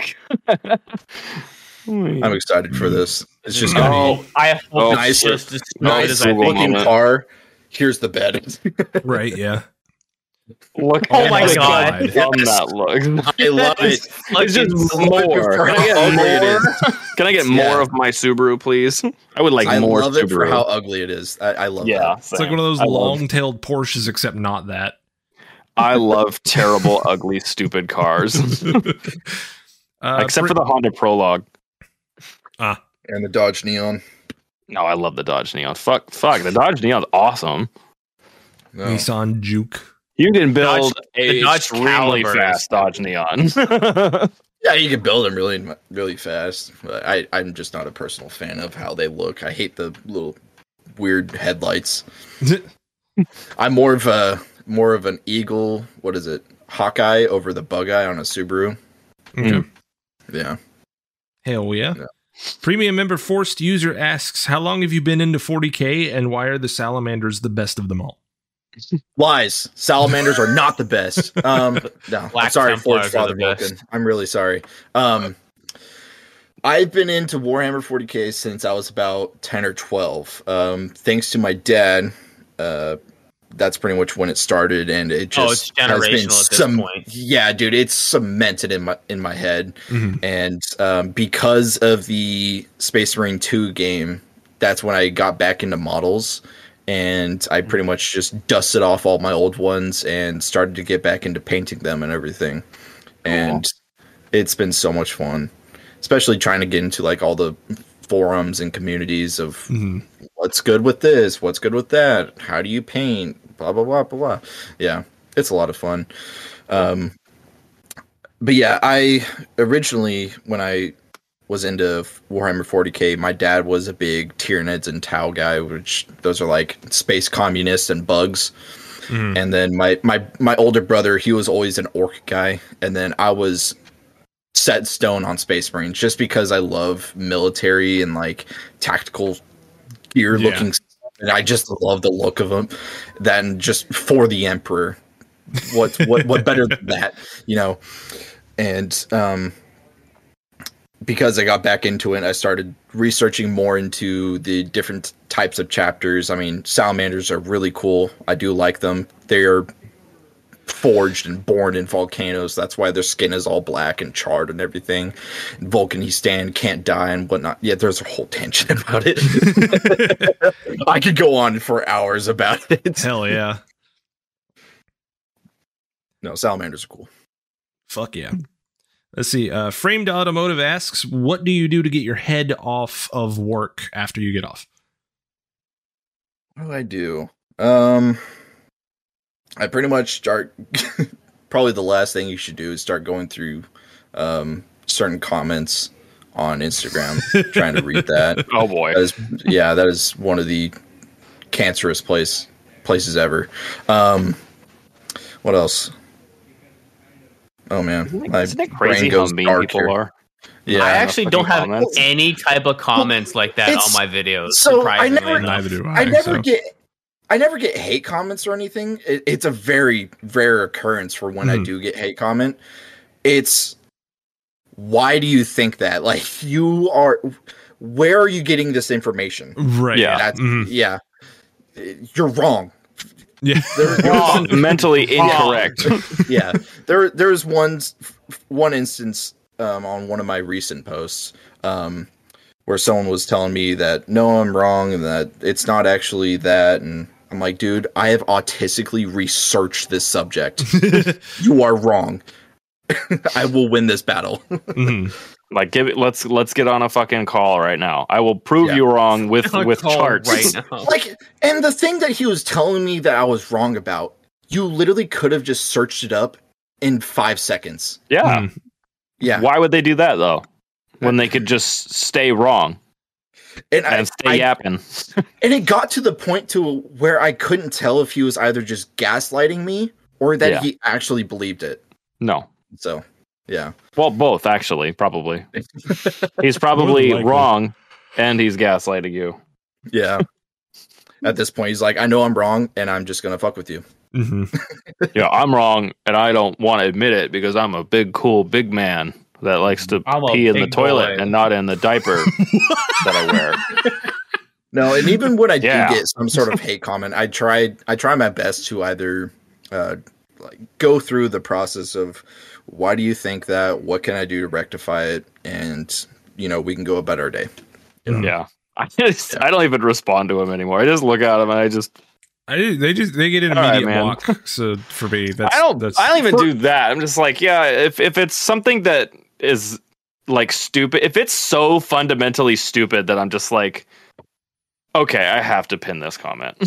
I'm excited for this. It's just Oh, gonna be I hope Oh, it's nice. just as good nice as I think. looking moment. car. Here's the bed. Right, yeah. Look Oh at my how God. dumb that looks. I love it. It's just more. Can I get more? Can I get more of my Subaru, please? I would like I more love Subaru. it for how ugly it is. I love yeah, that. It's like one of those I love- long-tailed Porsches, except not that. I love terrible, ugly, stupid cars. Except for the Honda Prologue. And the Dodge Neon. No, I love the Dodge Neon. Fuck. The Dodge Neon's awesome. No. Nissan Juke. You can build the a Dodge extremely Caliber. fast Dodge Neon. Yeah, you can build them really, really fast. But I'm just not a personal fan of how they look. I hate the little weird headlights. I'm more of an Eagle. What is it? Hawkeye over the Bug-Eye on a Subaru. Okay. Yeah. Hell yeah. Yeah. Premium member Forced User asks, how long have you been into 40K and why are the salamanders the best of them all? Lies. Salamanders are not the best. No, I'm Black sorry, Templars Forge are Father the best. Vulcan. I'm really sorry. I've been into Warhammer 40K since I was about 10 or 12. Thanks to my dad, that's pretty much when it started, and it just it's has been generational at this point. Yeah, dude, it's cemented in my head. Mhm. And because of the Space Marine 2 game, that's when I got back into models, and I pretty much just dusted off all my old ones and started to get back into painting them and everything. And it's been so much fun, especially trying to get into like all the forums and communities of what's good with this, what's good with that, how do you paint, blah blah blah blah blah. Yeah, it's a lot of fun. But yeah, I originally, when I was into Warhammer 40k, my dad was a big Tyranids and Tau guy, which those are like space communists and bugs. And then my older brother, he was always an orc guy, and then I was set in stone on Space Marines just because I love military and like tactical gear looking stuff, and I just love the look of them. Then just for the Emperor, what better than that, you know? And because I got back into it, I started researching more into the different types of chapters. I mean, salamanders are really cool. I do like them. They are forged and born in volcanoes. That's why their skin is all black and charred and everything. And Vulcanistan can't die and whatnot. Yeah, there's a whole tangent about it. I could go on for hours about it. Hell yeah. No, salamanders are cool. Fuck yeah. Let's see. Framed Automotive asks, what do you do to get your head off of work after you get off? What do I do? I pretty much start. Probably the last thing you should do is start going through certain comments on Instagram, trying to read that. Oh boy, that is one of the cancerous places ever. What else? Oh man, isn't it crazy how mean people are? Yeah, I actually don't have any type of comments like that on my videos. So neither do I. I never get hate comments or anything. It's a very rare occurrence for when I do get hate comment. It's, why do you think that? Like, where are you getting this information? Right. Yeah. Yeah. You're wrong. Yeah. Wrong. Mentally incorrect. Yeah. There's one instance on one of my recent posts where someone was telling me that, no, I'm wrong, and that it's not actually that. And I'm like, dude, I have autistically researched this subject. You are wrong. I will win this battle. Like, let's get on a fucking call right now. I will prove you wrong with charts right now. Like, and the thing that he was telling me that I was wrong about, you literally could have just searched it up in 5 seconds. Yeah. Yeah. Why would they do that though? When they could just stay wrong and stay yapping. And it got to the point to where I couldn't tell if he was either just gaslighting me or that he actually believed it. No. So, yeah. Well, both actually, probably. He's probably wrong and he's gaslighting you. Yeah. At this point, he's like, I know I'm wrong and I'm just going to fuck with you. Yeah, I'm wrong and I don't want to admit it because I'm a big, cool, big man that likes to pee in the toilet and not in the diaper that I wear. No, and even when I do get some sort of hate comment, I try my best to either go through the process of, why do you think that? What can I do to rectify it? And, we can go about our day. Yeah. I don't even respond to him anymore. I just look at him and they get an immediate block. So for me, I don't even do that. I'm just like, if it's something that is like stupid, if it's so fundamentally stupid that I'm just like, okay, I have to pin this comment.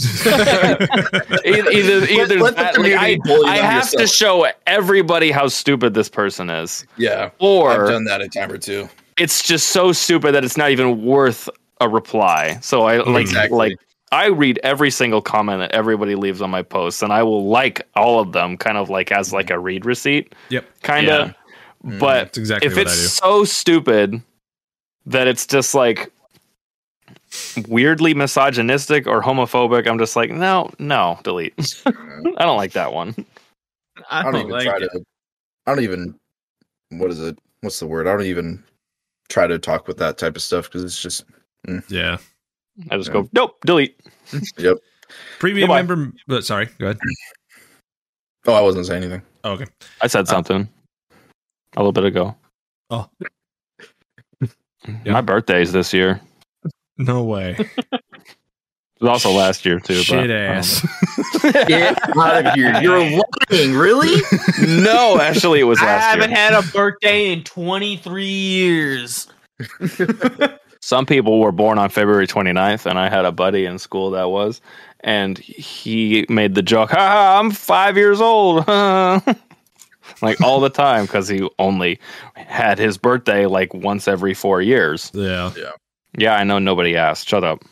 either that, like, I have to show everybody how stupid this person is. Yeah, or I've done that a time or two. It's just so stupid that it's not even worth a reply. So I read every single comment that everybody leaves on my posts, and I will like all of them, kind of like as like a read receipt. Yep, kind of. Yeah. But that's exactly if it's so stupid that it's just like weirdly misogynistic or homophobic, I'm just like, no, delete. I don't like that one. I don't even what is it? What's the word? I don't even try to talk with that type of stuff because it's just yeah. I just go, nope, delete. Yep. Premium member. Sorry, go ahead. Oh, I wasn't saying anything. Oh, okay. I said something a little bit ago. Oh. My birthday's this year. No way. It was also last year too. Shit but, ass. Get out of here! You're lying, really? No, actually, it was I last year. haven't had a birthday in 23 years. Some people were born on February 29th, and I had a buddy in school that was, and he made the joke, "Ha, I'm 5 years old," like all the time, because he only had his birthday like once every 4 years. Yeah. Yeah, I know nobody asked. Shut up.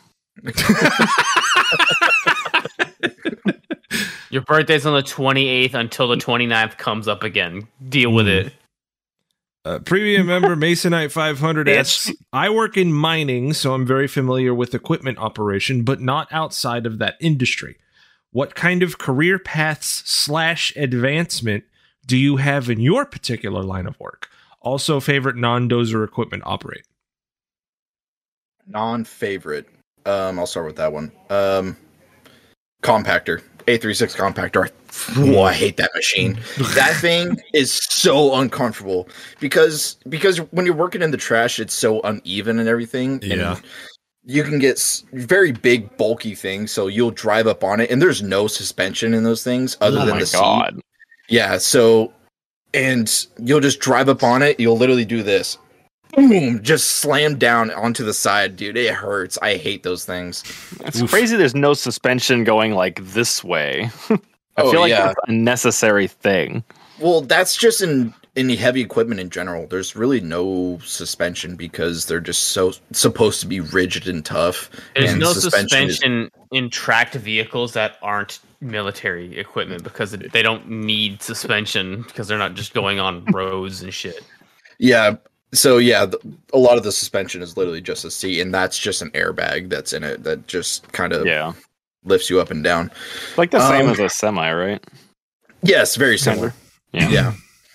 Your birthday's on the 28th until the 29th comes up again. Deal with it. Premium member Masonite 500 asks, I work in mining, so I'm very familiar with equipment operation, but not outside of that industry. What kind of career paths / advancement do you have in your particular line of work? Also, favorite non-dozer equipment operate? Non-favorite. I'll start with that one. Compactor. A36 compactor. I hate that machine. That thing is so uncomfortable because when you're working in the trash, it's so uneven and everything. Yeah. And you can get very big, bulky things, so you'll drive up on it, and there's no suspension in those things other than the seat. Yeah, so, and you'll just drive up on it, you'll literally do this. Boom! Just slam down onto the side, dude. It hurts. I hate those things. It's crazy there's no suspension going like this way. I feel like that's a necessary thing. Well, that's just in the heavy equipment in general. There's really no suspension because they're just so supposed to be rigid and tough. There's and no suspension in tracked vehicles that aren't military equipment because they don't need suspension because they're not just going on roads and shit. Yeah. So yeah, a lot of the suspension is literally just a seat, and that's just an airbag that's in it that just kind of lifts you up and down. Like the same as a semi, right? Yes, very similar. Yeah.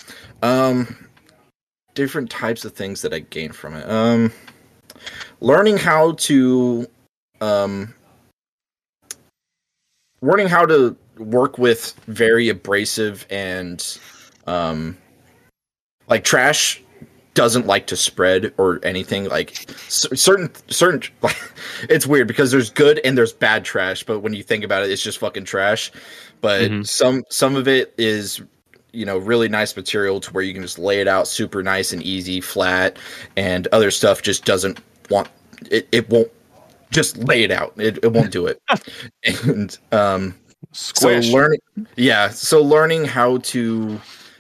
Different types of things that I gained from it. Learning how to work with very abrasive and like trash doesn't like to spread or anything. Like certain like, it's weird because there's good and there's bad trash, but when you think about it, it's just fucking trash. But some of it is, you know, really nice material to where you can just lay it out super nice and easy, flat, and other stuff just doesn't want it. It won't just lay it out. It won't do it. And Squish. So learning how to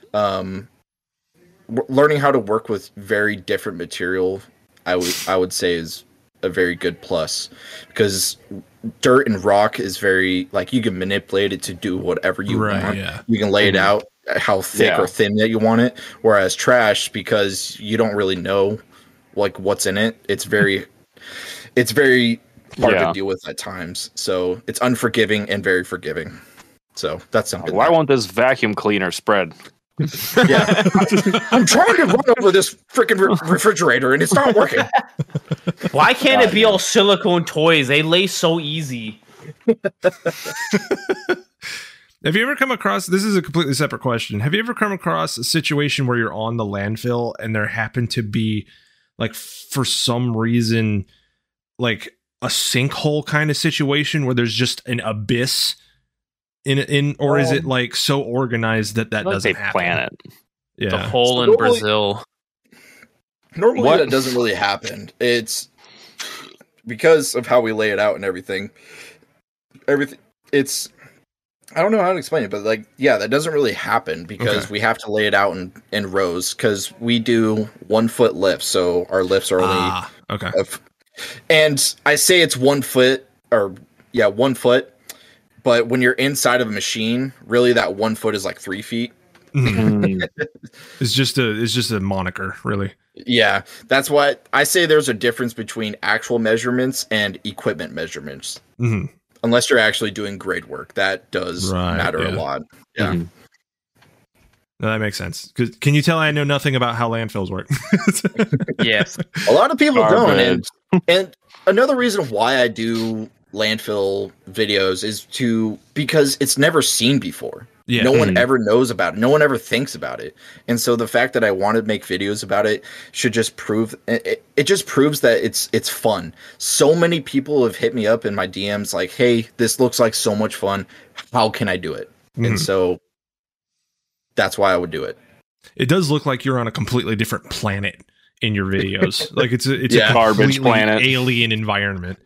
work with very different material, I would say is a very good plus, because dirt and rock is very, like, you can manipulate it to do whatever you want. Yeah. You can lay it out how thick or thin that you want it. Whereas trash, because you don't really know like what's in it, it's very hard to deal with at times. So it's unforgiving and very forgiving. So that's something. Why won't this vacuum cleaner spread? Yeah, I'm trying to run over this freaking refrigerator and it's not working. Why can't it be all silicone toys? They lay so easy. Have you ever come across, this is a completely separate question, have you ever come across a situation where you're on the landfill and there happened to be, like, for some reason, like a sinkhole kind of situation where there's just an abyss in or is it like so organized that doesn't happen? Plan it. Yeah. The hole in Brazil. Normally that doesn't really happen. It's because of how we lay it out and everything. It's, I don't know how to explain it, but like, yeah, that doesn't really happen because we have to lay it out in rows, because we do 1 foot lifts. So our lifts are only and I say it's 1 foot, or 1 foot. But when you're inside of a machine, really that 1 foot is like 3 feet. It's just a moniker, really. Yeah, that's why I say there's a difference between actual measurements and equipment measurements. Mm-hmm. Unless you're actually doing grade work, that does matter a lot. Yeah. Mm-hmm. No, that makes sense. Can you tell I know nothing about how landfills work? Yes, a lot of people don't. And another reason why I do landfill videos is because it's never seen before. Yeah. No one ever knows about it. No one ever thinks about it. And so the fact that I want to make videos about it should just prove it just proves that it's fun. So many people have hit me up in my DMs like, "Hey, this looks like so much fun. How can I do it?" And so that's why I would do it. It does look like you're on a completely different planet in your videos. Like it's a garbage planet, alien environment.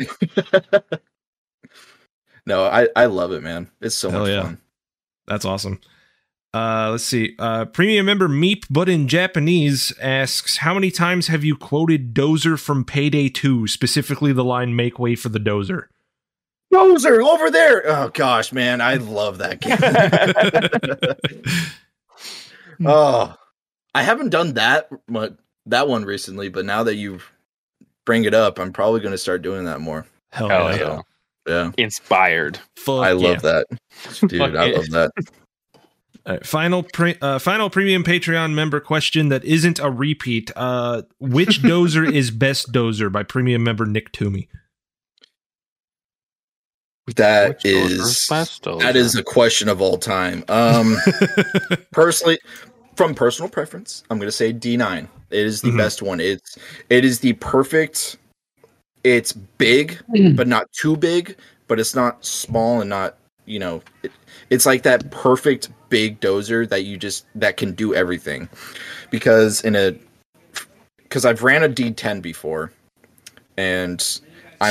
No, I love it, man. It's so much fun. That's awesome. Let's see. Premium member Meep, but in Japanese, asks, how many times have you quoted Dozer from Payday 2, specifically the line, "Make way for the Dozer"? Dozer, over there! Oh, gosh, man. I love that game. Oh, I haven't done that one recently, but now that you bring it up, I'm probably going to start doing that more. Hell yeah. So, yeah. Inspired. I love that. Dude, I love that. Final premium Patreon member question that isn't a repeat. Which Dozer is best Dozer, by premium member Nick Toomey? That is a question of all time. Personally, from personal preference, I'm going to say D9. It is the best one. It is the perfect. It's big, but not too big, but it's not small and not, it's like that perfect big dozer that can do everything. Because I've ran a D10 before, and I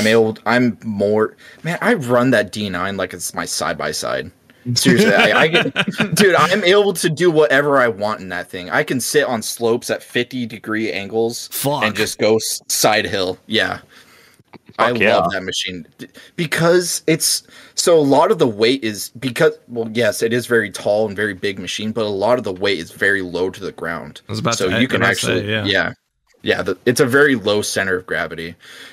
run that D9 like it's my side-by-side. Seriously, I'm able to do whatever I want in that thing. I can sit on slopes at 50-degree angles and just go side hill. Yeah. I love that machine because a lot of the weight is yes, it is very tall and very big machine, but a lot of the weight is very low to the ground. You can actually, it's a very low center of gravity.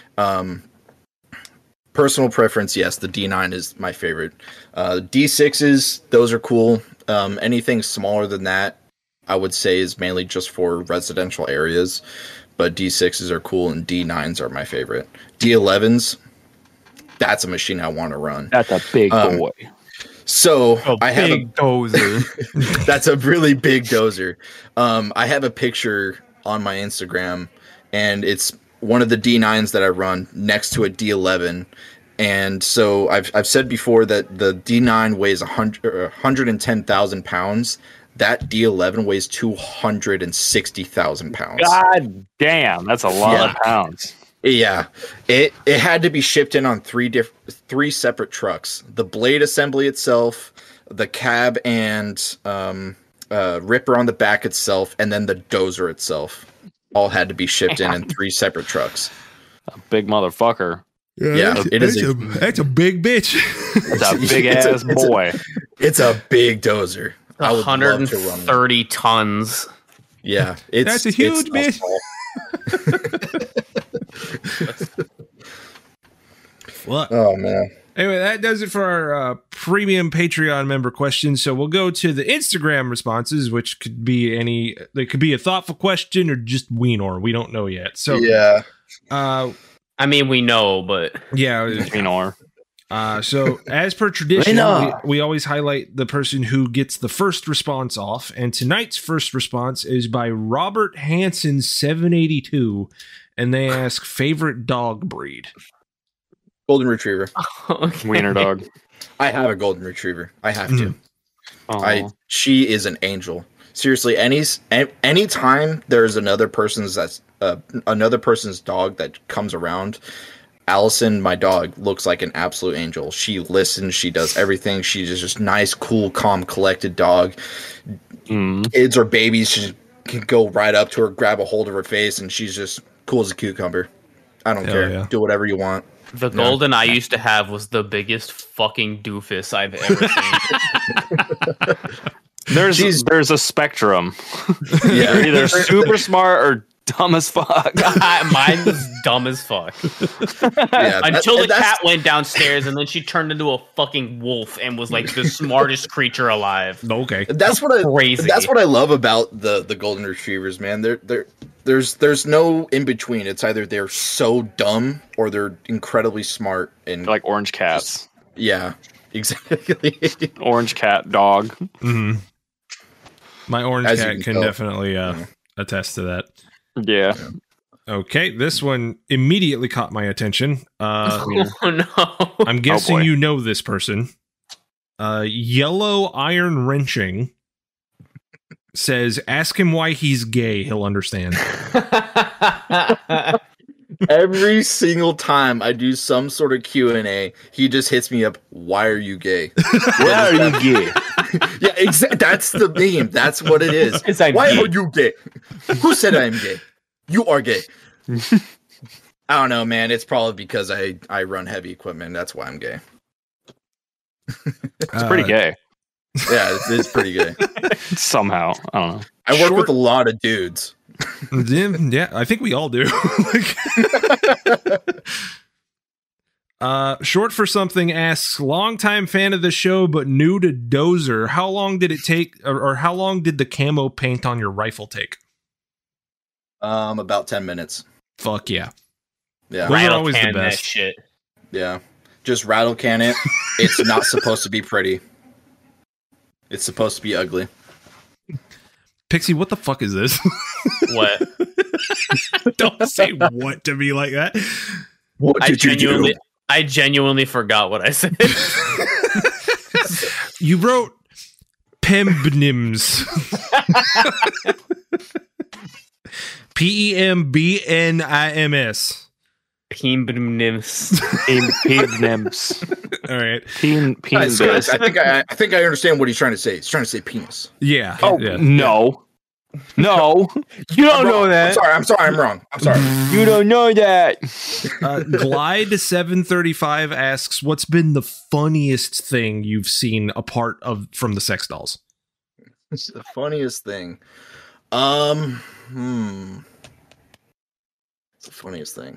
Personal preference, yes, the D9 is my favorite. D6s, those are cool. Anything smaller than that, I would say, is mainly just for residential areas. But D6s are cool, and D9s are my favorite. D11s, that's a machine I want to run. That's a big boy. So I have a dozer. That's a really big dozer. I have a picture on my Instagram, and it's one of the D9s that I run next to a D11. And so I've said before that the D9 weighs 110,000 pounds. That D11 weighs 260,000 pounds. God damn, that's a lot of pounds. Yeah, it had to be shipped in on three separate trucks. The blade assembly itself, the cab and ripper on the back itself, and then the dozer itself all had to be shipped in 3 separate trucks. A big motherfucker. Yeah, that's a big bitch. That's a big ass boy. It's a big dozer. 130 tons. Yeah, that's a huge bitch. What? Oh man. Anyway, that does it for our premium Patreon member questions. So we'll go to the Instagram responses, which could be they could be a thoughtful question or just weenor. We don't know yet. So yeah. I mean, we know, but yeah, weenor. So as per tradition, we always highlight the person who gets the first response off. And tonight's first response is by Robert Hansen 782, and they ask favorite dog breed. Golden Retriever. Okay. Wiener dog. I have a Golden Retriever. I have to. She is an angel. Seriously, anytime there's another person's dog that comes around, Allison, my dog, looks like an absolute angel. She listens. She does everything. She's just nice, cool, calm, collected dog. Kids or babies, she can go right up to her, grab a hold of her face, and she's just cool as a cucumber. I don't care. Yeah. Do whatever you want. The golden I used to have was the biggest fucking doofus I've ever seen. There's a spectrum. Yeah. They're either super smart or dumb as fuck. Mine was dumb as fuck. Yeah, until the cat went downstairs, and then she turned into a fucking wolf and was like the smartest creature alive. Okay, that's what I love about the Golden Retrievers, man. There's no in between. It's either they're so dumb or they're incredibly smart and like orange cats. Yeah, exactly. Orange cat dog. Mm-hmm. My orange As you cat can tell. definitely attest to that. Yeah. Okay, this one immediately caught my attention. Oh no! I'm guessing boy. you know this person. Yellow Iron Wrenching says, "Ask him why he's gay. He'll understand." Every single time I do some sort of Q&A, he just hits me up, "Why are you gay?" Why are you gay? Yeah, exactly. That's the meme. That's what it is. It's like Why gay. are you gay? Who said I'm gay? You are gay. I don't know, man. It's probably because I run heavy equipment. That's why I'm gay. It's pretty gay. Yeah, it's pretty gay. Somehow. I don't know. I work with a lot of dudes. Yeah, I think we all do. Short for something asks, longtime fan of the show but new to Dozer. How long did it take, or how long did the camo paint on your rifle take? About 10 minutes. Fuck yeah. Yeah. Those are Rattle always the can that best. shit. Yeah. Just rattle can it. It's not supposed to be pretty. It's supposed to be ugly. Pixie, what the fuck is this? What? Don't say what to me like that. What I genuinely forgot what I said. You wrote Pembnims. PEMBNIMS. Pembnims. Peen All right. Guys, I think I understand what he's trying to say. He's trying to say penis. Yeah. Oh, yeah. no. No. You don't know that. I'm sorry, I'm wrong. I'm sorry. You don't know that. Glide 735 asks, "What's been the funniest thing you've seen apart from the sex dolls?" It's the funniest thing. It's the funniest thing.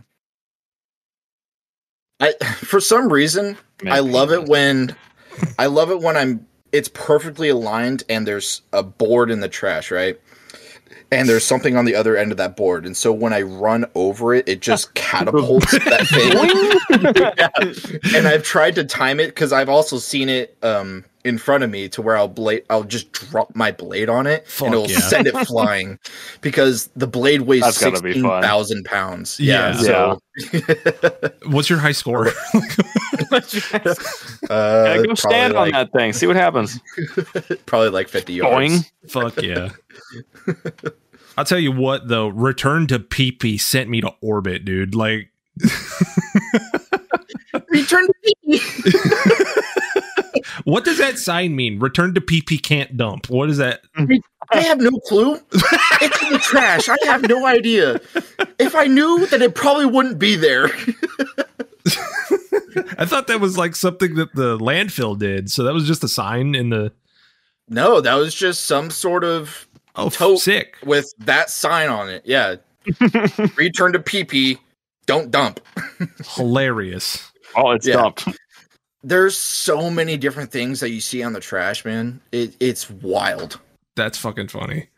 For some reason, I love it when it's perfectly aligned and there's a board in the trash, right? And there's something on the other end of that board. And so when I run over it, it just catapults that thing. Yeah. And I've tried to time it because I've also seen it in front of me to where I'll just drop my blade on it and it'll send it flying because the blade weighs 16,000 pounds. Yeah. So What's your high score? Go stand on that thing. See what happens. Probably like 50 yards. Boing. Fuck yeah. I'll tell you what, though. Return to PP sent me to orbit, dude. Like, Return to PP. what does that sign mean? Return to PP can't dump. What is that? I have no clue. It's in the trash. I have no idea. If I knew, then it probably wouldn't be there. I thought that was like something that the landfill did. So that was just a sign in the. No, that was just some sort of tote sick with that sign on it. Yeah. Return to PP. Don't dump. Hilarious. Oh, it's dumped. There's so many different things that you see on the trash, man. It's wild. That's fucking funny.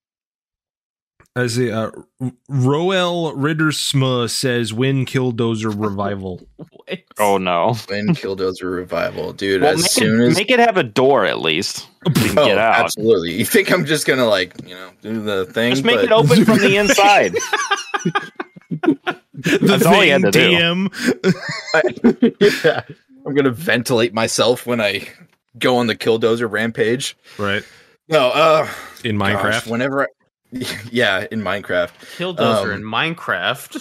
As Roel Riddersma says, "Win Killdozer revival." Oh no! Win Killdozer revival, dude. Well, as make it have a door at least. You can get out. Absolutely. You think I'm just gonna do the thing? Just make it open from the inside. That's all you had to do. Yeah. I'm gonna ventilate myself when I go on the Killdozer rampage. Right. No. In Minecraft. Gosh, whenever. Yeah, in Minecraft. Killdozer in Minecraft.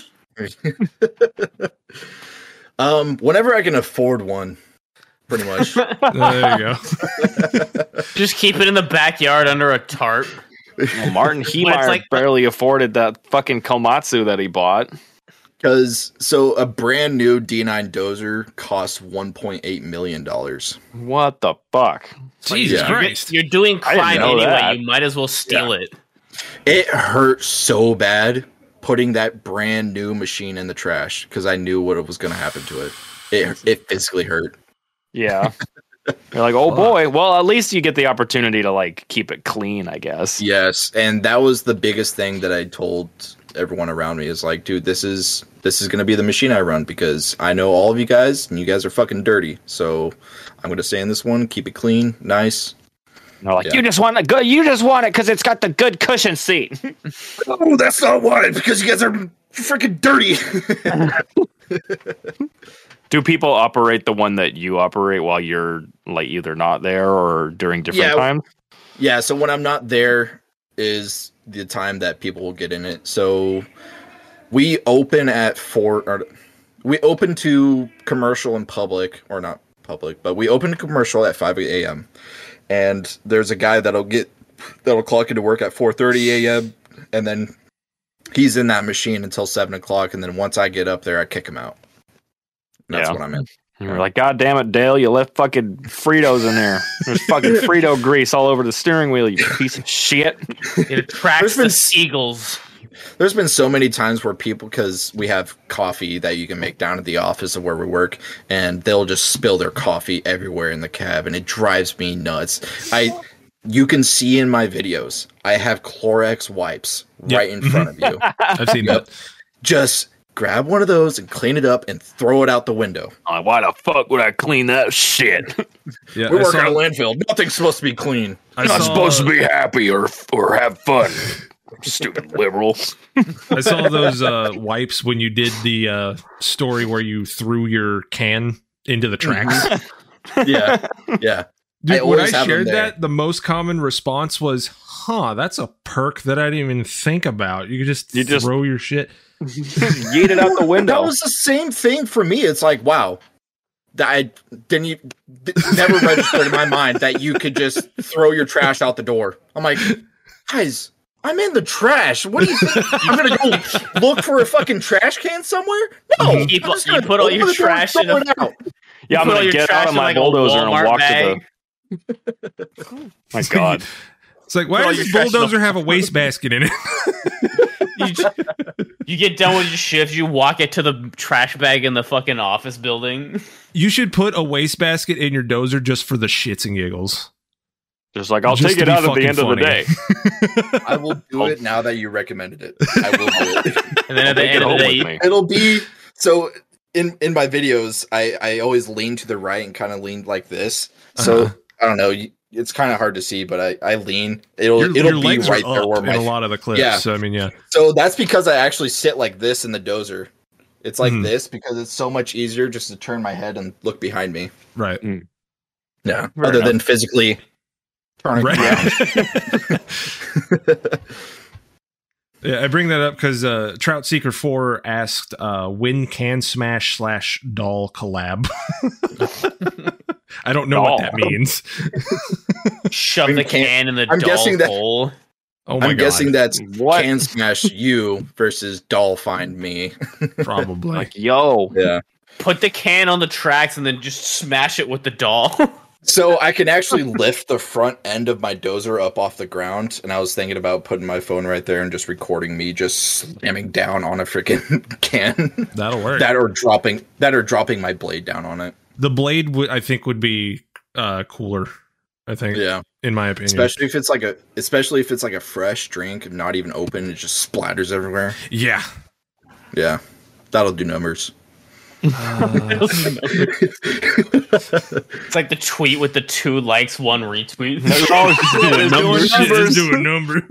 Whenever I can afford one, pretty much. There you go. Just keep it in the backyard under a tarp. Well, Martin Heemeyer barely afforded that fucking Komatsu that he bought. So a brand new D9 Dozer costs $1.8 million. What the fuck? Jesus Christ. You're doing crime anyway. That. You might as well steal it. It hurt so bad putting that brand new machine in the trash because I knew what was going to happen to it. It physically hurt. Yeah. You're like, oh boy. Well, at least you get the opportunity to keep it clean, I guess. Yes, and that was the biggest thing that I told everyone around me is like, dude, this is going to be the machine I run because I know all of you guys and you guys are fucking dirty. So I'm going to stay in this one, keep it clean, nice. And they're like, you just want it because it's got the good cushion seat. Oh, that's not why, because you guys are freaking dirty. Do people operate the one that you operate while you're like either not there or during different times? Yeah, so when I'm not there is the time that people will get in it. So we open at 4, or we open to commercial and public, or not public, but we open to commercial at 5 a.m. And there's a guy that'll clock into work at 4:30 a.m. and then he's in that machine until 7 o'clock. And then once I get up there, I kick him out. That's what I'm in. You're like, God damn it, Dale, you left fucking Fritos in there. There's fucking Frito grease all over the steering wheel, you piece of shit. It attracts the seagulls. There's been so many times where people, because we have coffee that you can make down at the office of where we work, and they'll just spill their coffee everywhere in the cab, and it drives me nuts. You can see in my videos, I have Clorox wipes right in front of you. I've seen that. Just grab one of those and clean it up and throw it out the window. Why the fuck would I clean that shit? Yeah, we work at a landfill. Nothing's supposed to be clean. I'm not supposed to be happy or have fun. Stupid liberal. I saw those wipes when you did the story where you threw your can into the tracks. Yeah. Dude, when I shared that, the most common response was, that's a perk that I didn't even think about. You could just throw your shit. Yeet it out the window. That was the same thing for me. It's like, wow. I never registered in my mind that you could just throw your trash out the door. I'm like, guys, I'm in the trash. What do you think? I'm gonna go look for a fucking trash can somewhere? No. You put all your trash in I'm gonna get out of my bulldozer and walk to the. My God. It's like, why does this bulldozer have a wastebasket in it? You get done with your shift, you walk it to the trash bag in the fucking office building. You should put a wastebasket in your dozer just for the shits and giggles. Just like, I'll take it out at the end of the day. I will do it now that you recommended it. I will do it. And then at the end of the day, it'll be so. In my videos, I always lean to the right and kind of lean like this. So I don't know. It's kind of hard to see, but I lean. It'll be right there where in a lot of the clips. Yeah. So, I mean, yeah. So that's because I actually sit like this in the dozer. It's like this because it's so much easier just to turn my head and look behind me. Right. Yeah. Other than physically turning around. Yeah, I bring that up because Trout Seeker 4 asked when can Smash / Doll collab? I don't know what that means. Shove the can in the doll hole. Oh my God. I'm guessing that's Can Smash you versus Doll Find Me. Probably. Like, yo. Yeah. Put the can on the tracks and then just smash it with the doll. So I can actually lift the front end of my dozer up off the ground, and I was thinking about putting my phone right there and just recording me just slamming down on a freaking can. That'll work. That or dropping my blade down on it. The blade I think would be cooler. I think, in my opinion, especially if it's like a fresh drink, not even open, it just splatters everywhere. Yeah, that'll do numbers. It's like the tweet with the 2 likes, 1 retweet. It's doing numbers.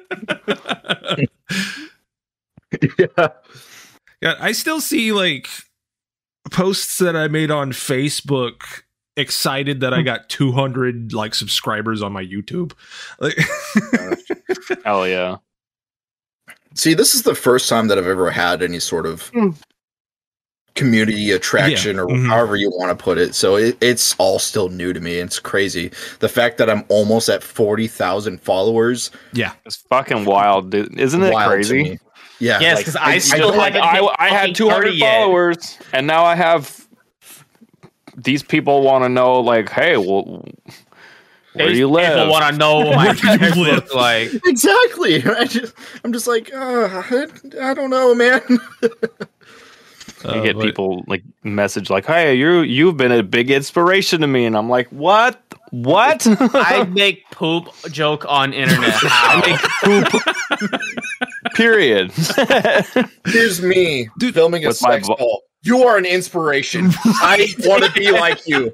Yeah, I still see like posts that I made on Facebook. Excited that I got 200 like subscribers on my YouTube. Like, hell yeah! See, this is the first time that I've ever had any sort of community attraction or however you want to put it. So it's all still new to me. It's crazy. The fact that I'm almost at 40,000 followers. Yeah, it's fucking wild, dude. Isn't it crazy? Yeah. Yes, because I still haven't. I had 200 followers, and now I have. These people want to know, like, hey, well, where do you live? People want to know what my parents look like. Exactly. I'm just like, I don't know, man. You get people like message like, "Hey, you've been a big inspiration to me," and I'm like, "What? What?" I make poop joke on internet. I make poop. Period. Here's me filming a with my sex doll. You are an inspiration. I want to be like you.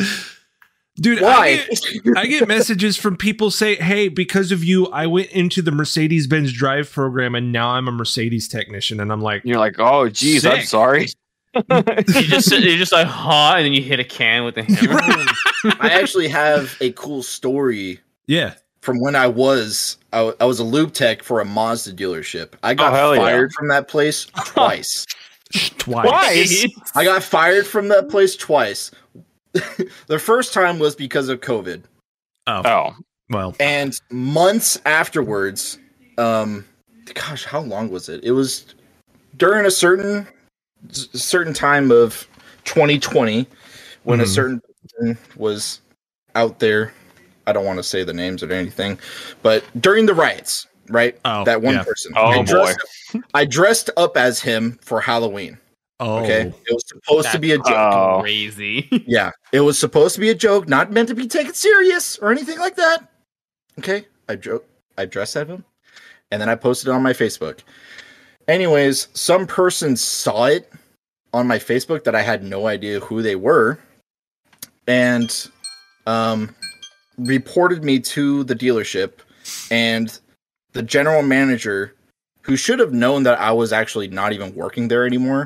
Dude, Why? I get messages from people say, hey, because of you, I went into the Mercedes-Benz Drive program and now I'm a Mercedes technician. And I'm like, You're like, oh, geez, I'm Sick. sorry. You're just like, huh? And then you hit a can with a hammer. I actually have a cool story yeah. from when I was a lube tech for a Mazda dealership. I got hell yeah. fired from that place twice. Twice. I got fired from that place twice. The first time was because of COVID. Oh, Well, And months afterwards, gosh, how long was it? It was during a certain time of 2020 when a certain person was out there. I don't want to say the names or anything, but during the riots, right? Oh, that one yeah. person. Oh, I dressed up as him for Halloween. oh, Okay, it was supposed to be a joke. Oh. Crazy. Yeah, it was supposed to be a joke, not meant to be taken serious or anything like that. Okay, I dressed as him, and then I posted it on my Facebook. Anyways, some person saw it on my Facebook that I had no idea who they were, and reported me to the dealership, and the general manager, who should have known that I was actually not even working there anymore,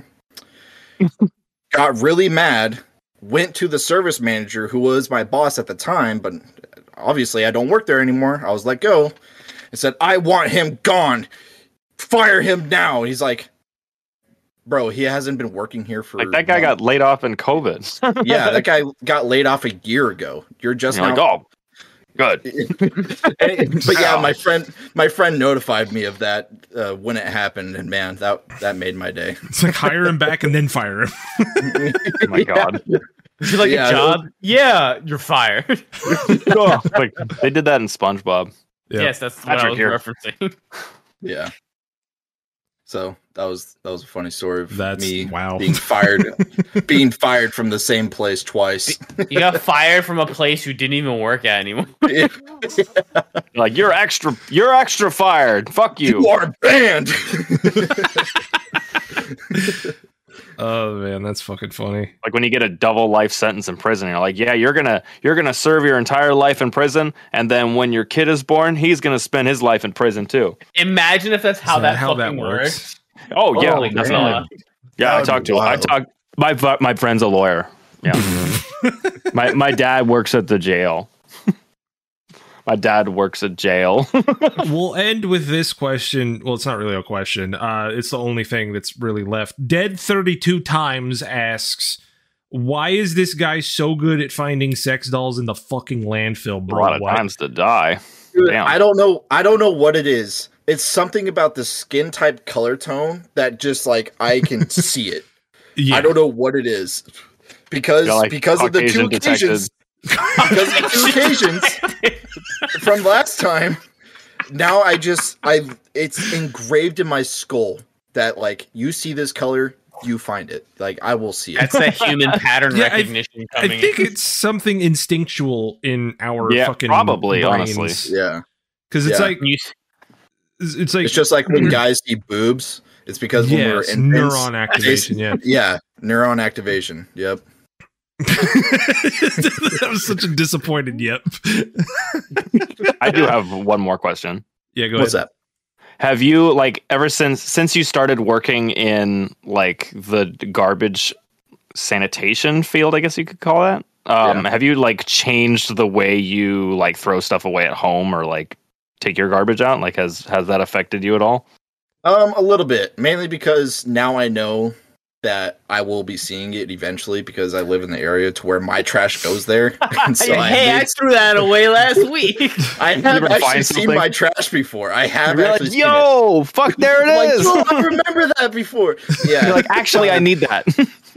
got really mad, went to the service manager, who was my boss at the time, but obviously I don't work there anymore. I was let go, and said, I want him gone. Fire him now. He's like, bro, he hasn't been working here for... Like, that guy got laid off in COVID. Yeah, that guy got laid off a year ago. You're just You're now... like, oh, good. But yeah, my friend notified me of that when it happened, and man, that made my day. it's like hire him back and then fire him. Oh my God. Would you like Yeah, a job? Yeah, you're fired. Oh, like, they did that in SpongeBob. Yeah. Yes, that's what I was Patrick here. referencing. Yeah. So that was a funny story of That's me wow. being fired from the same place twice. You got fired from a place you didn't even work at anymore. Like, you're extra fired. Fuck you. You are banned. Oh man, that's fucking funny. Like when you get a double life sentence in prison, you're like, yeah, you're gonna serve your entire life in prison, and then when your kid is born, he's gonna spend his life in prison too. Imagine if that's how Is that how fucking that works. Oh yeah, Holy definitely. God. Yeah, That would be my friend's a lawyer. Yeah. my dad works at the jail. My dad works at jail. We'll end with this question. Well, it's not really a question. It's the only thing that's really left. Dead 32 times asks, why is this guy so good at finding sex dolls in the fucking landfill, A bro? lot of What? times to die. Dude, Damn. I don't know what it is. It's something about the skin type color tone that just like I can see it. Yeah. I don't know what it is. Because You're like because of the two Caucasian detected. occasions. Because of the two occasions from last time. Now it's engraved in my skull that like you see this color, you find it. Like I will see it. That's that human pattern Yeah, recognition I coming think in. it's something instinctual in our Yeah, fucking probably, brains. honestly. Yeah. Because it's Yeah. like it's like It's just like when guys see boobs. It's because when we're yes, infants, neuron activation. Yeah, yeah, neuron activation. Yep. that was such a disappointed. Yep. I do have one more question. Yeah, go What's ahead. that? Have you like ever since you started working in like the garbage sanitation field, I guess you could call that? Yeah. Have you like changed the way you like throw stuff away at home or like take your garbage out? Like has that affected you at all? A little bit, mainly because now I know that I will be seeing it eventually because I live in the area to where my trash goes there. And so I threw that away last week. I have ever actually find seen something? my trash before. I have You're actually like, seen yo, fuck, there it. it Like, is. yo, I remember that before. Yeah. You're like, actually, I need that.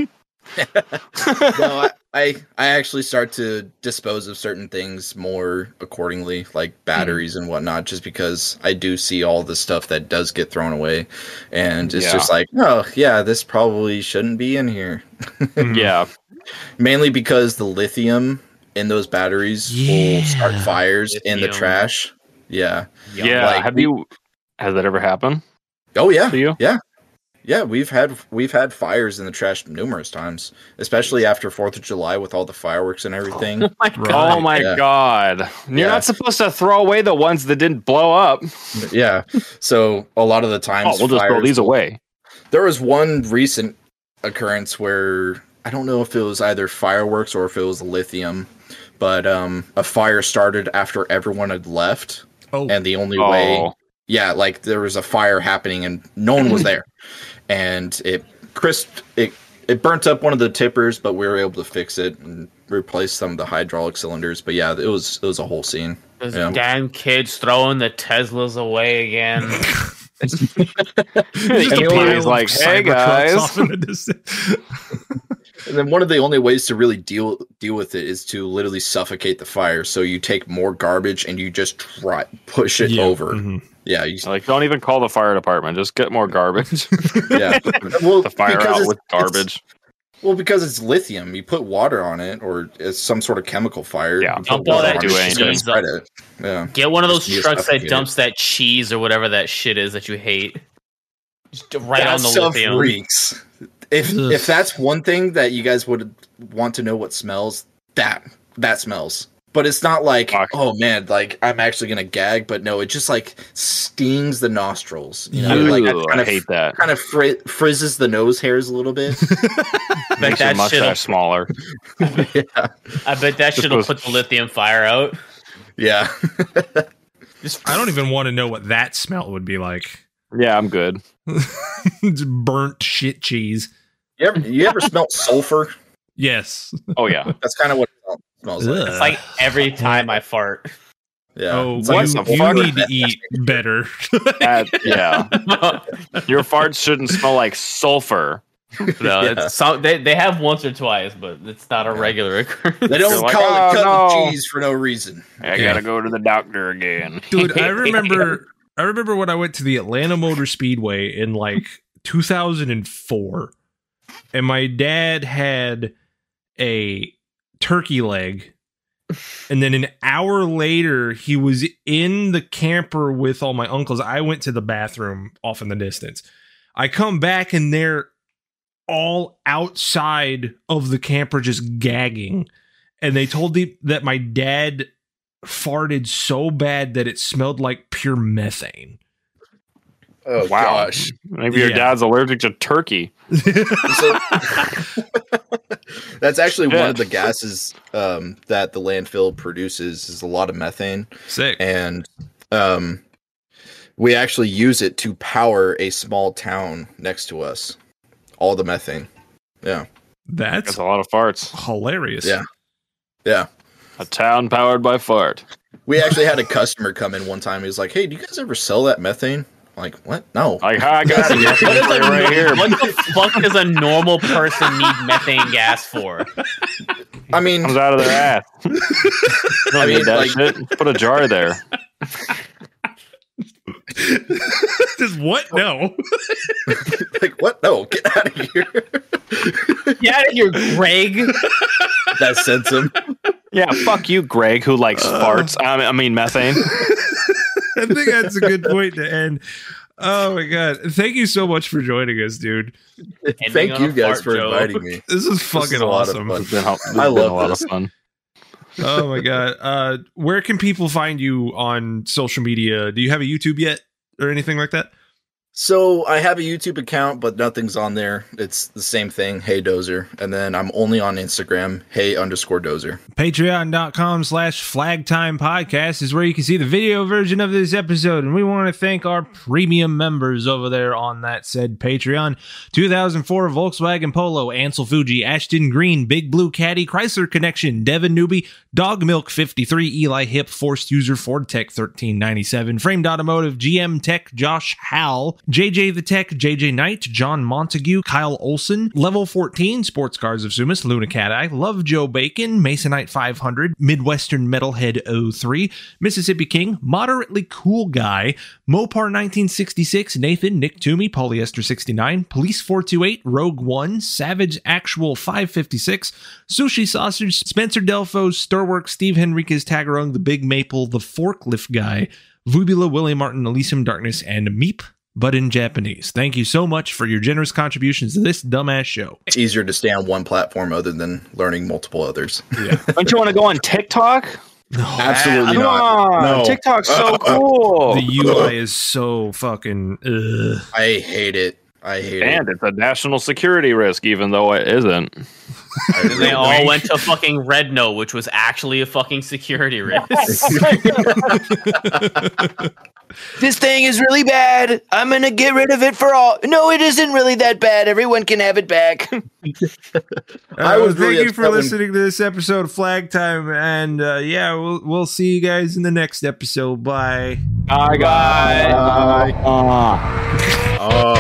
No, I actually start to dispose of certain things more accordingly, like batteries and whatnot, just because I do see all the stuff that does get thrown away, and it's Yeah. just like, oh yeah, this probably shouldn't be in here. Yeah. Mainly because the lithium in those batteries will start fires in the Lithium. trash. Yeah, Yeah. Like, Has that ever happened? Oh yeah, to you? yeah. We've had fires in the trash numerous times, especially after 4th of July with all the fireworks and everything. Oh my god! You're not supposed to throw away the ones that didn't blow up. Yeah. So a lot of the times, we'll just throw these away. There was one recent occurrence where I don't know if it was either fireworks or if it was lithium, but a fire started after everyone had left, and the only way, like there was a fire happening and no one was there, and it burnt up one of the tippers, but we were able to fix it and replace some of the hydraulic cylinders. But yeah, it was a whole scene. Those damn kids throwing the Teslas away again. He's like, hey guys. And then one of the only ways to really deal with it is to literally suffocate the fire. So you take more garbage and you just push it over. Mm-hmm. Yeah, don't even call the fire department. Just get more garbage. Yeah, well, the fire out with garbage. Because it's lithium. You put water on it, or it's some sort of chemical fire. Yeah, dump all that cheese. Yeah, get one of those trucks that dumps that cheese or whatever that shit is that you hate. Just right on the lithium. Reeks. If that's one thing that you guys would want to know what smells, that smells. But it's not like, oh man, like I'm actually gonna gag. But no, it just like stings the nostrils. You know, I hate that. Kind of frizzes the nose hairs a little bit. Makes your mustache smaller. Yeah. I bet that shit'll put the lithium fire out. Yeah. I don't even want to know what that smell would be like. Yeah, I'm good. It's burnt shit cheese. You ever smelt sulfur? Yes. Oh yeah. That's kind of what it smells like. It's like every time I fart. Yeah. Oh, you need to eat better. Yeah. Your farts shouldn't smell like sulfur. No, it's they have once or twice, but it's not a regular occurrence. They don't call it cutting cheese for no reason. I gotta go to the doctor again. Dude, I remember when I went to the Atlanta Motor Speedway in like 2004, and my dad had a turkey leg, and then an hour later he was in the camper with all my uncles. I went to the bathroom off in the distance. I come back and they're all outside of the camper just gagging, and they told me that my dad farted so bad that it smelled like pure methane. Oh wow. Gosh. Maybe your dad's allergic to turkey. That's actually one of the gases that the landfill produces is a lot of methane. Sick. And we actually use it to power a small town next to us. All the methane. Yeah. That's a lot of farts. Hilarious. Yeah. Yeah. A town powered by fart. We actually had a customer come in one time. He was like, hey, do you guys ever sell that methane? I'm like, what? No. Like, I got it right here. What the fuck does a normal person need methane gas for? I mean, comes out of their ass. You don't need that shit. Put a jar there. Just what? No. Like what? No, get out of here. Get out of here, Greg. That sends him. Yeah, fuck you, Greg, who likes farts. I mean methane. I think that's a good point to end. Oh my god. Thank you so much for joining us, dude. Thank you guys for inviting me. This is fucking awesome. I love a lot of fun. Oh my god. Where can people find you on social media? Do you have a YouTube yet or anything like that? So I have a YouTube account, but nothing's on there. It's the same thing, Hey Dozer. And then I'm only on Instagram, Hey_Dozer. Patreon.com/flagtimepodcast is where you can see the video version of this episode. And we want to thank our premium members over there on that said Patreon. 2004 Volkswagen Polo, Ansel Fuji, Ashton Green, Big Blue Caddy, Chrysler Connection, Devin Newby, Dog Milk 53, Eli Hip, Forced User, Ford Tech 1397, Framed Automotive, GM Tech, Josh Howell, JJ the Tech, JJ Knight, John Montague, Kyle Olson, Level 14, Sports Cars of Sumas, Luna Cat Eye, Love Joe Bacon, Masonite 500, Midwestern Metalhead 03, Mississippi King, Moderately Cool Guy, Mopar 1966, Nathan, Nick Toomey, Polyester 69, Police 428, Rogue One, Savage Actual 556, Sushi Sausage, Spencer Delfo, Stirworks, Steve Henriquez, Tagarung, The Big Maple, The Forklift Guy, Vubula, Willie Martin, Elysium Darkness, and Meep. but in Japanese. Thank you so much for your generous contributions to this dumbass show. It's easier to stay on one platform other than learning multiple others. Yeah. Don't you want to go on TikTok? No, Absolutely Come not. on, No. TikTok's so cool. the UI is so fucking. I hate it. And it's a national security risk, even though it isn't. And they all went to fucking Red Note, which was actually a fucking security risk. This thing is really bad. I'm gonna get rid of it for all. No, it isn't really that bad. Everyone can have it back. I was really thank you for upset when- listening to this episode of Flag Time, and yeah, we'll see you guys in the next episode. Bye. Bye, guys. Oh.